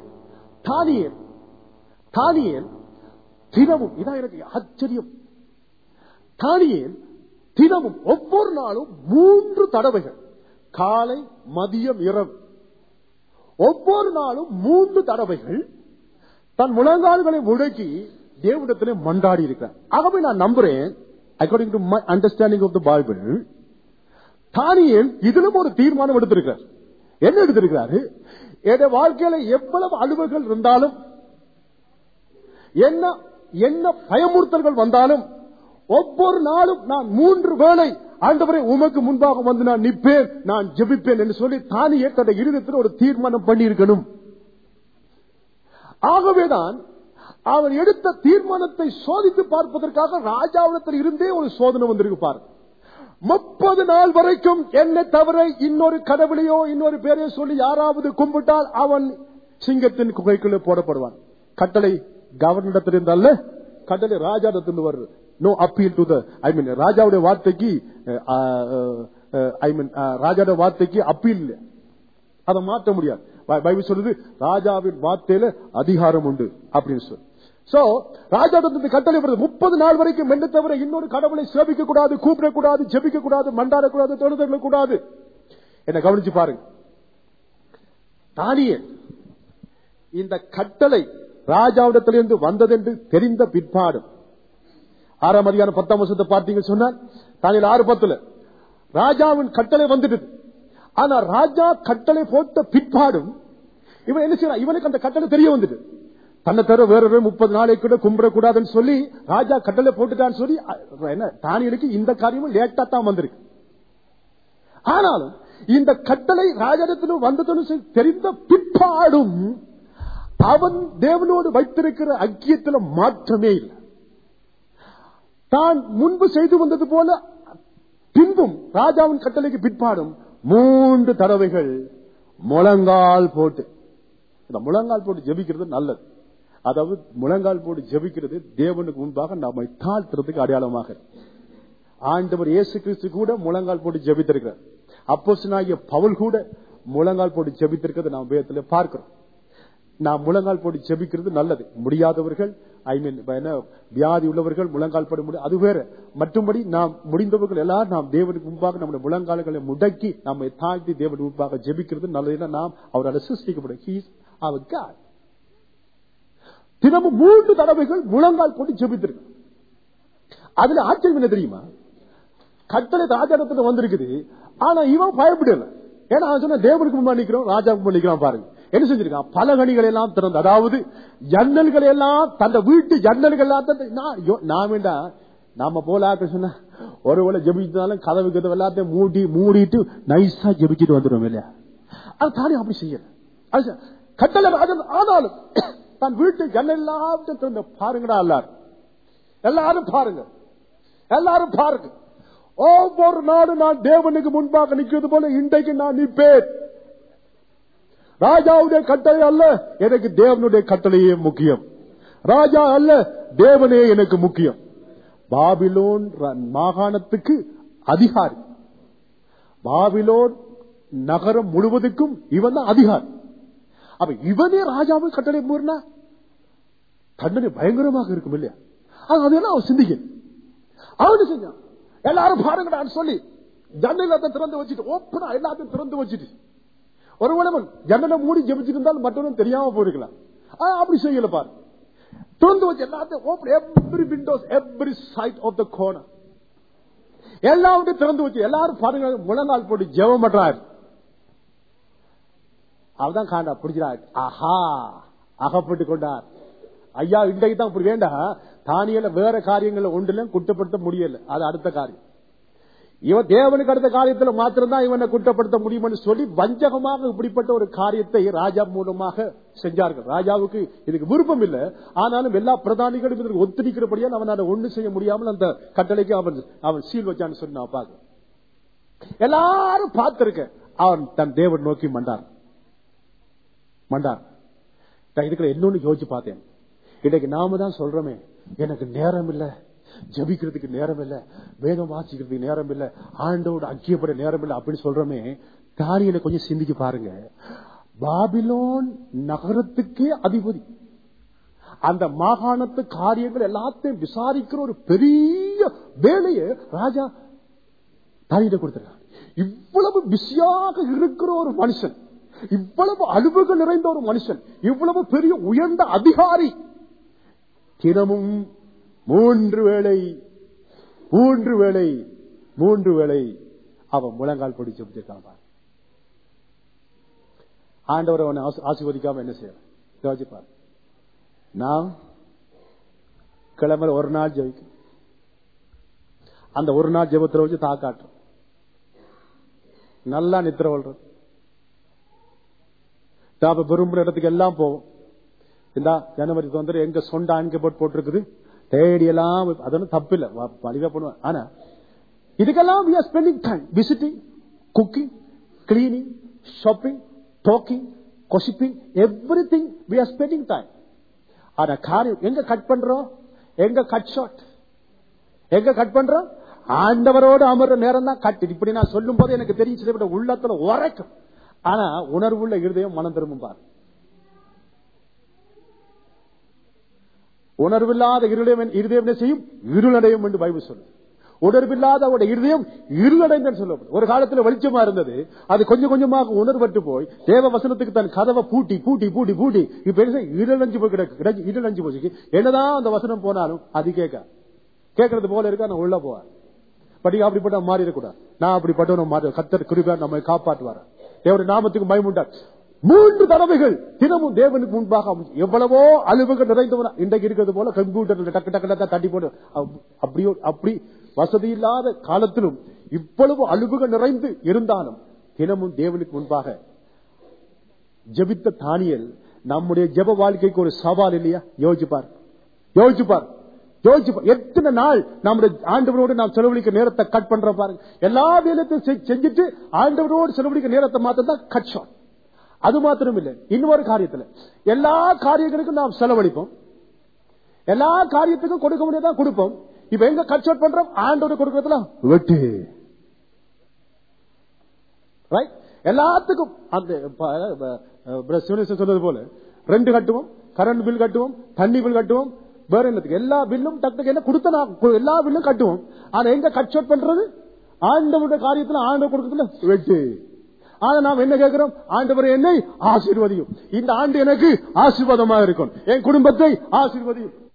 தானியேல் தினமும், இதான் எனக்கு ஆச்சரியம், தானியேல் தினமும் ஒவ்வொரு நாளும் 3 தடவைகள், காலை மதியம் இரவு, ஒவ்வொரு நாளும் 3 தடவைகள் தன் முழங்கால்களை முடக்கி தேவனிடத்திலே மன்றாடி இருக்கிறார். ஆகவே நான் நம்புறேன், according to my understanding of the Bible, தானியேல் இதிலும் ஒரு தீர்மானம் எடுத்திருக்கிறார். என்ன எடுத்திருக்கிறாரு? என் வாழ்க்கையில எவ்வளவு அலுவல்கள் இருந்தாலும், என்ன பயமுறுத்தல்கள் வந்தாலும், ஒவ்வொரு நாளும் நான் 3 வேளை ஆண்டவரே உமக்கு முன்பாக வந்து நான் நிற்பேன், நான் ஜெபிப்பேன் என்று சொல்லி தானியேல் தன்னுடைய இருதயத்தில் ஒரு தீர்மானம் பண்ணி இருக்கணும். ஆகவேதான் அவர் எடுத்த தீர்மானத்தை சோதித்து பார்ப்பதற்காக ராஜாவிடத்தில் இருந்தே ஒரு சோதனை வந்திருக்கு பாரு. 30 நாள் வரைக்கும் என்னை தவிர இன்னொரு கடவுளையோ இன்னொரு பேரையோ சொல்லி யாராவது கும்பிட்டால் அவன் சிங்கத்தின் குகைக்குள்ளே போடப்படுவான். கட்டளை கவர்னரிடத்தில் இருந்தால, கட்டளை ராஜாவிடத்தில் வருது. நோ அப்பீல் டு த, ராஜாவுடைய வார்த்தைக்கு, ராஜாவுடைய வார்த்தைக்கு அப்பீல் இல்லை, அதை மாற்ற முடியாது. பைபிள் சொல்லுது ராஜாவின் வார்த்தையில அதிகாரம் உண்டு அப்படின்னு சொல்லி. சோ ராஜாவிடத்தில் கட்டளை வருது, 30 நாள் வரைக்கும் என்னை தவிர இன்னொரு கடவுளை சேவிக்க கூடாது, கூப்பிடக்கூடாது, ஜெபிக்க கூடாது, மண்டாடக்கூடாது, தொழுதல் கூடாது. என்ன கவனிச்சு பாருங்க, தானியேல் இந்த கட்டளை ராஜாவிடத்திலிருந்து வந்ததென்று தெரிந்த பிற்பாடும், 6ஆம் அதிகாரம் 10ஆம் வசனத்தை பார்த்தீங்க சொன்னால், தானியேல் 6:10 ராஜாவின் கட்டளை வந்துட்டு, ஆனா ராஜா கட்டளை போட்ட பிற்பாடும் இவன் என்ன செய்யறான்? இவனுக்கு அந்த கட்டளை தெரிய வந்துட்டு, தன்னை தவிர வேற 30 நாளைக்கு கூட கும்பிடக்கூடாதுன்னு சொல்லி ராஜா கட்டளை போட்டுட்டான்னு சொல்லி என்ன தானியேலுக்கு இந்த காரியமும் லேட்டா தான் வந்திருக்கு. ஆனாலும் இந்த கட்டளை ராஜாவிடத்தில் வந்ததுன்னு தெரிந்த பிற்பாடும் அவன் தேவனோடு வைத்திருக்கிற ஐக்கியத்தில் மாற்றமே இல்லை. தான் முன்பு செய்து வந்தது போல பின்பும் ராஜாவின் கட்டளைக்கு பிற்பாடும் 3 தடவைகள் முழங்கால் போட்டு, முழங்கால் போட்டு ஜெபிக்கிறது நல்லது. அதாவது முழங்கால் போட்டு ஜெபிக்கிறது தேவனுக்கு முன்பாக நம்மை தாழ்த்துறதுக்கு அடையாளமாக. ஆண்டவர் இயேசு கிறிஸ்து கூட முழங்கால் போட்டு ஜெபித்திருக்கிறார். அப்போஸ்தலனாகிய பவுல் கூட முழங்கால் போட்டு ஜெபித்திருக்கிறது நாம் வேதத்திலே பார்க்கிறோம். நாம் முழங்கால் போட்டு ஜெபிக்கிறது நல்லது. முடியாதவர்கள், வியாதி உள்ளவர்கள் முழங்கால் போட முடியும், அது வேற. மற்றும்படி நாம் முடிந்தவர்கள் எல்லாரும் நாம் தேவனுக்கு முன்பாக நம்முடைய முழங்கால்களை முடக்கி நம்மை தாழ்த்தி தேவனுக்கு முன்பாக ஜெபிக்கிறது நல்லது. நாம் அவரால் சிருஷ்டிக்கப்படும். He is our God. தினமும் 3 தடவைகள் முழங்கால் போட்டு ஜெபித்திருக்கு. அதுல ஆச்சரியம் என்ன தெரியுமா? கட்டளை ராஜாடத்துல வந்திருக்குது, ஆனா இவன் பயப்படல. ஏன்னா சொன்ன தேவனுக்கு முன்பாக நிக்கிறோம், ராஜாவுக்கு முன்பாக நிக்கிறான். பாருங்க என்ன செஞ்சிருக்கான்? பலகணிகள் எல்லாம் திறந்து, அதாவது ஜன்னல்கள் எல்லாம், தந்த வீட்டு ஜன்னல்கள் எல்லாம் நான் வேண்டா நாம போல சொன்ன ஒருவேளை ஜெபிச்சாலும் கதவு கதவு எல்லாத்தையும் மூடிட்டு நைஸா ஜெபிச்சுட்டு வந்துடும் இல்லையா? அது தானே அப்படி செய்யல. கட்டளை ஆனாலும் தன் வீட்டு ஜன்னல் எல்லாத்தையும் திறந்து பாருங்கடா, எல்லாரும் பாருங்க, எல்லாரும் பாருங்க. ஒவ்வொரு நாளும் நான் தேவனுக்கு முன்பாக நிற்கிறது போல இன்றைக்கு நான் நிற்பேன். ராஜாவுடைய கட்டளை அல்ல, எனக்கு தேவனுடைய கட்டளையே முக்கியம். ராஜா அல்ல, தேவனே எனக்கு முக்கியம். பாபிலோன் மாகாணத்துக்கு அதிகாரி, பாபிலோன் நகரம் முழுவதுக்கும் இவன் தான் அதிகாரி. அப்ப இவனே ராஜாவை கட்டளை மீறினா தண்டனை பயங்கரமாக இருக்கும் இல்லையா? அதெல்லாம் அவன் சிந்திக்க, அவனு செஞ்சான். எல்லாரும் பாருங்கடான்னு சொல்லி ஜன்னல் எல்லாத்தையும் திறந்து வச்சுட்டு, ஓப்பனா எல்லாத்தையும் திறந்து வச்சுட்டு, ஒருவேளை ஜன்னலை மூடி ஜெபிச்சுட்டு இருந்தாலும் மற்றவனும் தெரியாம போயிருக்கலாம். அப்படி செய்யல பாரு, திறந்து வச்சு எல்லாத்தையும் open, every windows, every side of the corner. எல்லாவற்றையும் திறந்து வச்சு எல்லாரும் பாருங்க முழங்கால் போட்டு ஜெபம் பண்றாரு. அவதான் காண்டா பிடிச்சார். ஆஹா அகப்பட்டு கொண்டார். ஐயா இன்றைக்கு தான் இப்படி வேண்டாம். தானியல வேற காரியங்களை ஒன்றுல குற்றப்படுத்த முடியல. அது அடுத்த காரியம். இவன் தேவனுக்கு அடுத்த காரியத்துல மாத்திரம்தான் இவனை குற்றப்படுத்த முடியும்னு சொல்லி வஞ்சகமாக இப்படிப்பட்ட ஒரு காரியத்தை ராஜா மூலமாக செஞ்சார்கள். ராஜாவுக்கு இதுக்கு விருப்பம் இல்லை. ஆனாலும் எல்லா பிரதானிகளும் இதற்கு ஒத்துழைக்கிறபடியால் அவன் அதை ஒண்ணு செய்ய முடியாமல் அந்த கட்டளைக்கு அவன் சீல் வச்சான்னு சொல்லி நான் பார்க்க எல்லாரும் பார்த்திருக்க. அவன் தன் தேவன் நோக்கி மண்டார். இதுக்குள்ள இன்னொன்னு யோசிச்சு பார்த்தேன். இன்னைக்கு நாம தான் சொல்றோமே, எனக்கு நேரம் இல்ல, ஜபிக்கிறதுக்கு நேரம் இல்ல, வேதம் வாசிக்கிறதுக்கு நேரம் இல்ல, ஆண்டோட ஐக்கியப்பட நேரம் இல்ல அப்படின்னு சொல்றோமே. தானியேலை கொஞ்சம் சிந்திச்சு பாருங்க. பாபிலோன் நகரத்துக்கே அதிபதி, அந்த மாகாணத்து காரியங்கள் எல்லாத்தையும் விசாரிக்கிற ஒரு பெரிய வேலையை ராஜா தானியேலுக்கு கொடுத்திருக்கார். இவ்வளவு பிஸியாக இருக்கிற ஒரு மனுஷன், இவ்வளவு அலுவல்கள் நிறைந்த ஒரு மனுஷன், இவ்வளவு பெரிய உயர்ந்த அதிகாரி, தினமும் மூன்று வேளை அவன் முழங்கால் பிடிச்சு வச்சிருக்கான். ஆண்டவர் அவனை ஆசீர்வதிக்காம என்ன செய்ய யோசிப்பார். நான் கிழமை ஒரு நாள் ஜெபிக்கும், அந்த ஒரு நாள் ஜெபத்தில் வச்சு தாக்காட்டும், நல்லா நித்திர கொள்றது, தாப்ப விரும்புற இடத்துக்கு எல்லாம் போவோம். இந்த ஜனவரி தொந்தர எங்க சொந்த ஆண்கை போட்டிருக்குது தேடி எல்லாம், அதெல்லாம் தப்பு இல்லை, மலிவா பண்ணுவேன். ஆனா இதுக்கெல்லாம் we are spending time visiting, cooking, cleaning, shopping, talking, gossiping, everything we are spending time. ஆனா காரியம் எங்க கட் பண்றோம், எங்க கட் ஷாட், எங்க கட் பண்றோம், ஆண்டவரோடு அமர்ற நேரம் தான் கட். இப்படி நான் சொல்லும் போது எனக்கு தெரியும் சில உள்ளத்துல உரைக்கும். ஆனா உணர்வுள்ள இருதயம் மனம் திரும்பும் பார். உணர்வில்லாத இருதயம் என்ன செய்யும், இருளடையும் என்று பைபிள் சொல்லுது. உணர்வில்லாத இருதயம் இருளடைந்து சொல்லப்படும். ஒரு காலத்துல வெளிச்சமா இருந்தது, அது கொஞ்சம் கொஞ்சமாக உணர்வட்டு போய் தேவ வசனத்துக்கு தன் கதவை பூட்டி பூட்டி பூட்டி பூட்டி இப்ப இருளஞ்சு போய் கிடக்கு, இருளஞ்சு போச்சு. என்னதான் அந்த வசனம் போனாலும் அது கேட்கறது போல இருக்கா, நான் உள்ள போவேன். படி அப்படிப்பட்ட மாறி இருக்கக்கூடாது. நான் அப்படிப்பட்ட மாறி கர்த்தர் கிருபையால் நம்மை காப்பாற்றுவார். தேவனுடைய நாமத்துக்கு மகிமை. 3 தடவைகள் தினமும் தேவனுக்கு முன்பாக எவ்வளவோ அலுவல்கள் நிறைந்தவன் இன்றைக்கு இருக்கிறது போல கம்ப்யூட்டர்ல டக்கு டக்கு தட்டி போட்டு அப்படி வசதி இல்லாத காலத்திலும் இவ்வளவு அலுவல்கள் நிறைந்து இருந்தாலும் தினமும் தேவனுக்கு முன்பாக ஜெபித்த தானியேல் நம்முடைய ஜெப வாழ்க்கைக்கு ஒரு சவால் இல்லையா? யோசிச்சுப்பார். எத்தனை நாள் நம்முடைய ஆண்டவரோடு நாம் செலவழிக்க நேரத்தை கட் பண்ற பாருங்க. எல்லா வேலையத்தையும் செஞ்சுட்டு ஆண்டவரோடு செலவழிக்க நேரத்தை மாத்திரம் தான் கட் ஷாட். அது மாத்திரம் இல்ல, இன்னொரு காரியத்துல எல்லா காரியங்களுக்கும் நாம் செலவழிப்போம், எல்லா காரியத்துக்கும் கொடுக்க முடியாதான் கொடுப்போம். இப்ப எங்க கட் ஷாட் பண்றோம், ஆண்டவரோடு கொடுக்கறதுல வெட்டு. எல்லாத்துக்கும் அந்த சொன்னது போல 2 கட்டுவோம், கரண்ட் பில் கட்டுவோம், தண்ணி பில் கட்டுவோம், வேற என்னத்துக்கு எல்லா பில்லும் டக்கு என்ன கொடுத்த எல்லா பில்லும் கட்டுவோம். ஆனா எங்க கட் ஷாட் பண்றது, ஆண்டவருடைய காரியத்துல ஆண்டவர் கொடுக்கறதுல வெட்டு. ஆனா நாம் என்ன கேட்கிறோம், ஆண்டவரே என்னை ஆசீர்வதியும், இந்த ஆண்டு எனக்கு ஆசீர்வாதமாக இருக்கும், என் குடும்பத்தை ஆசீர்வதியும்.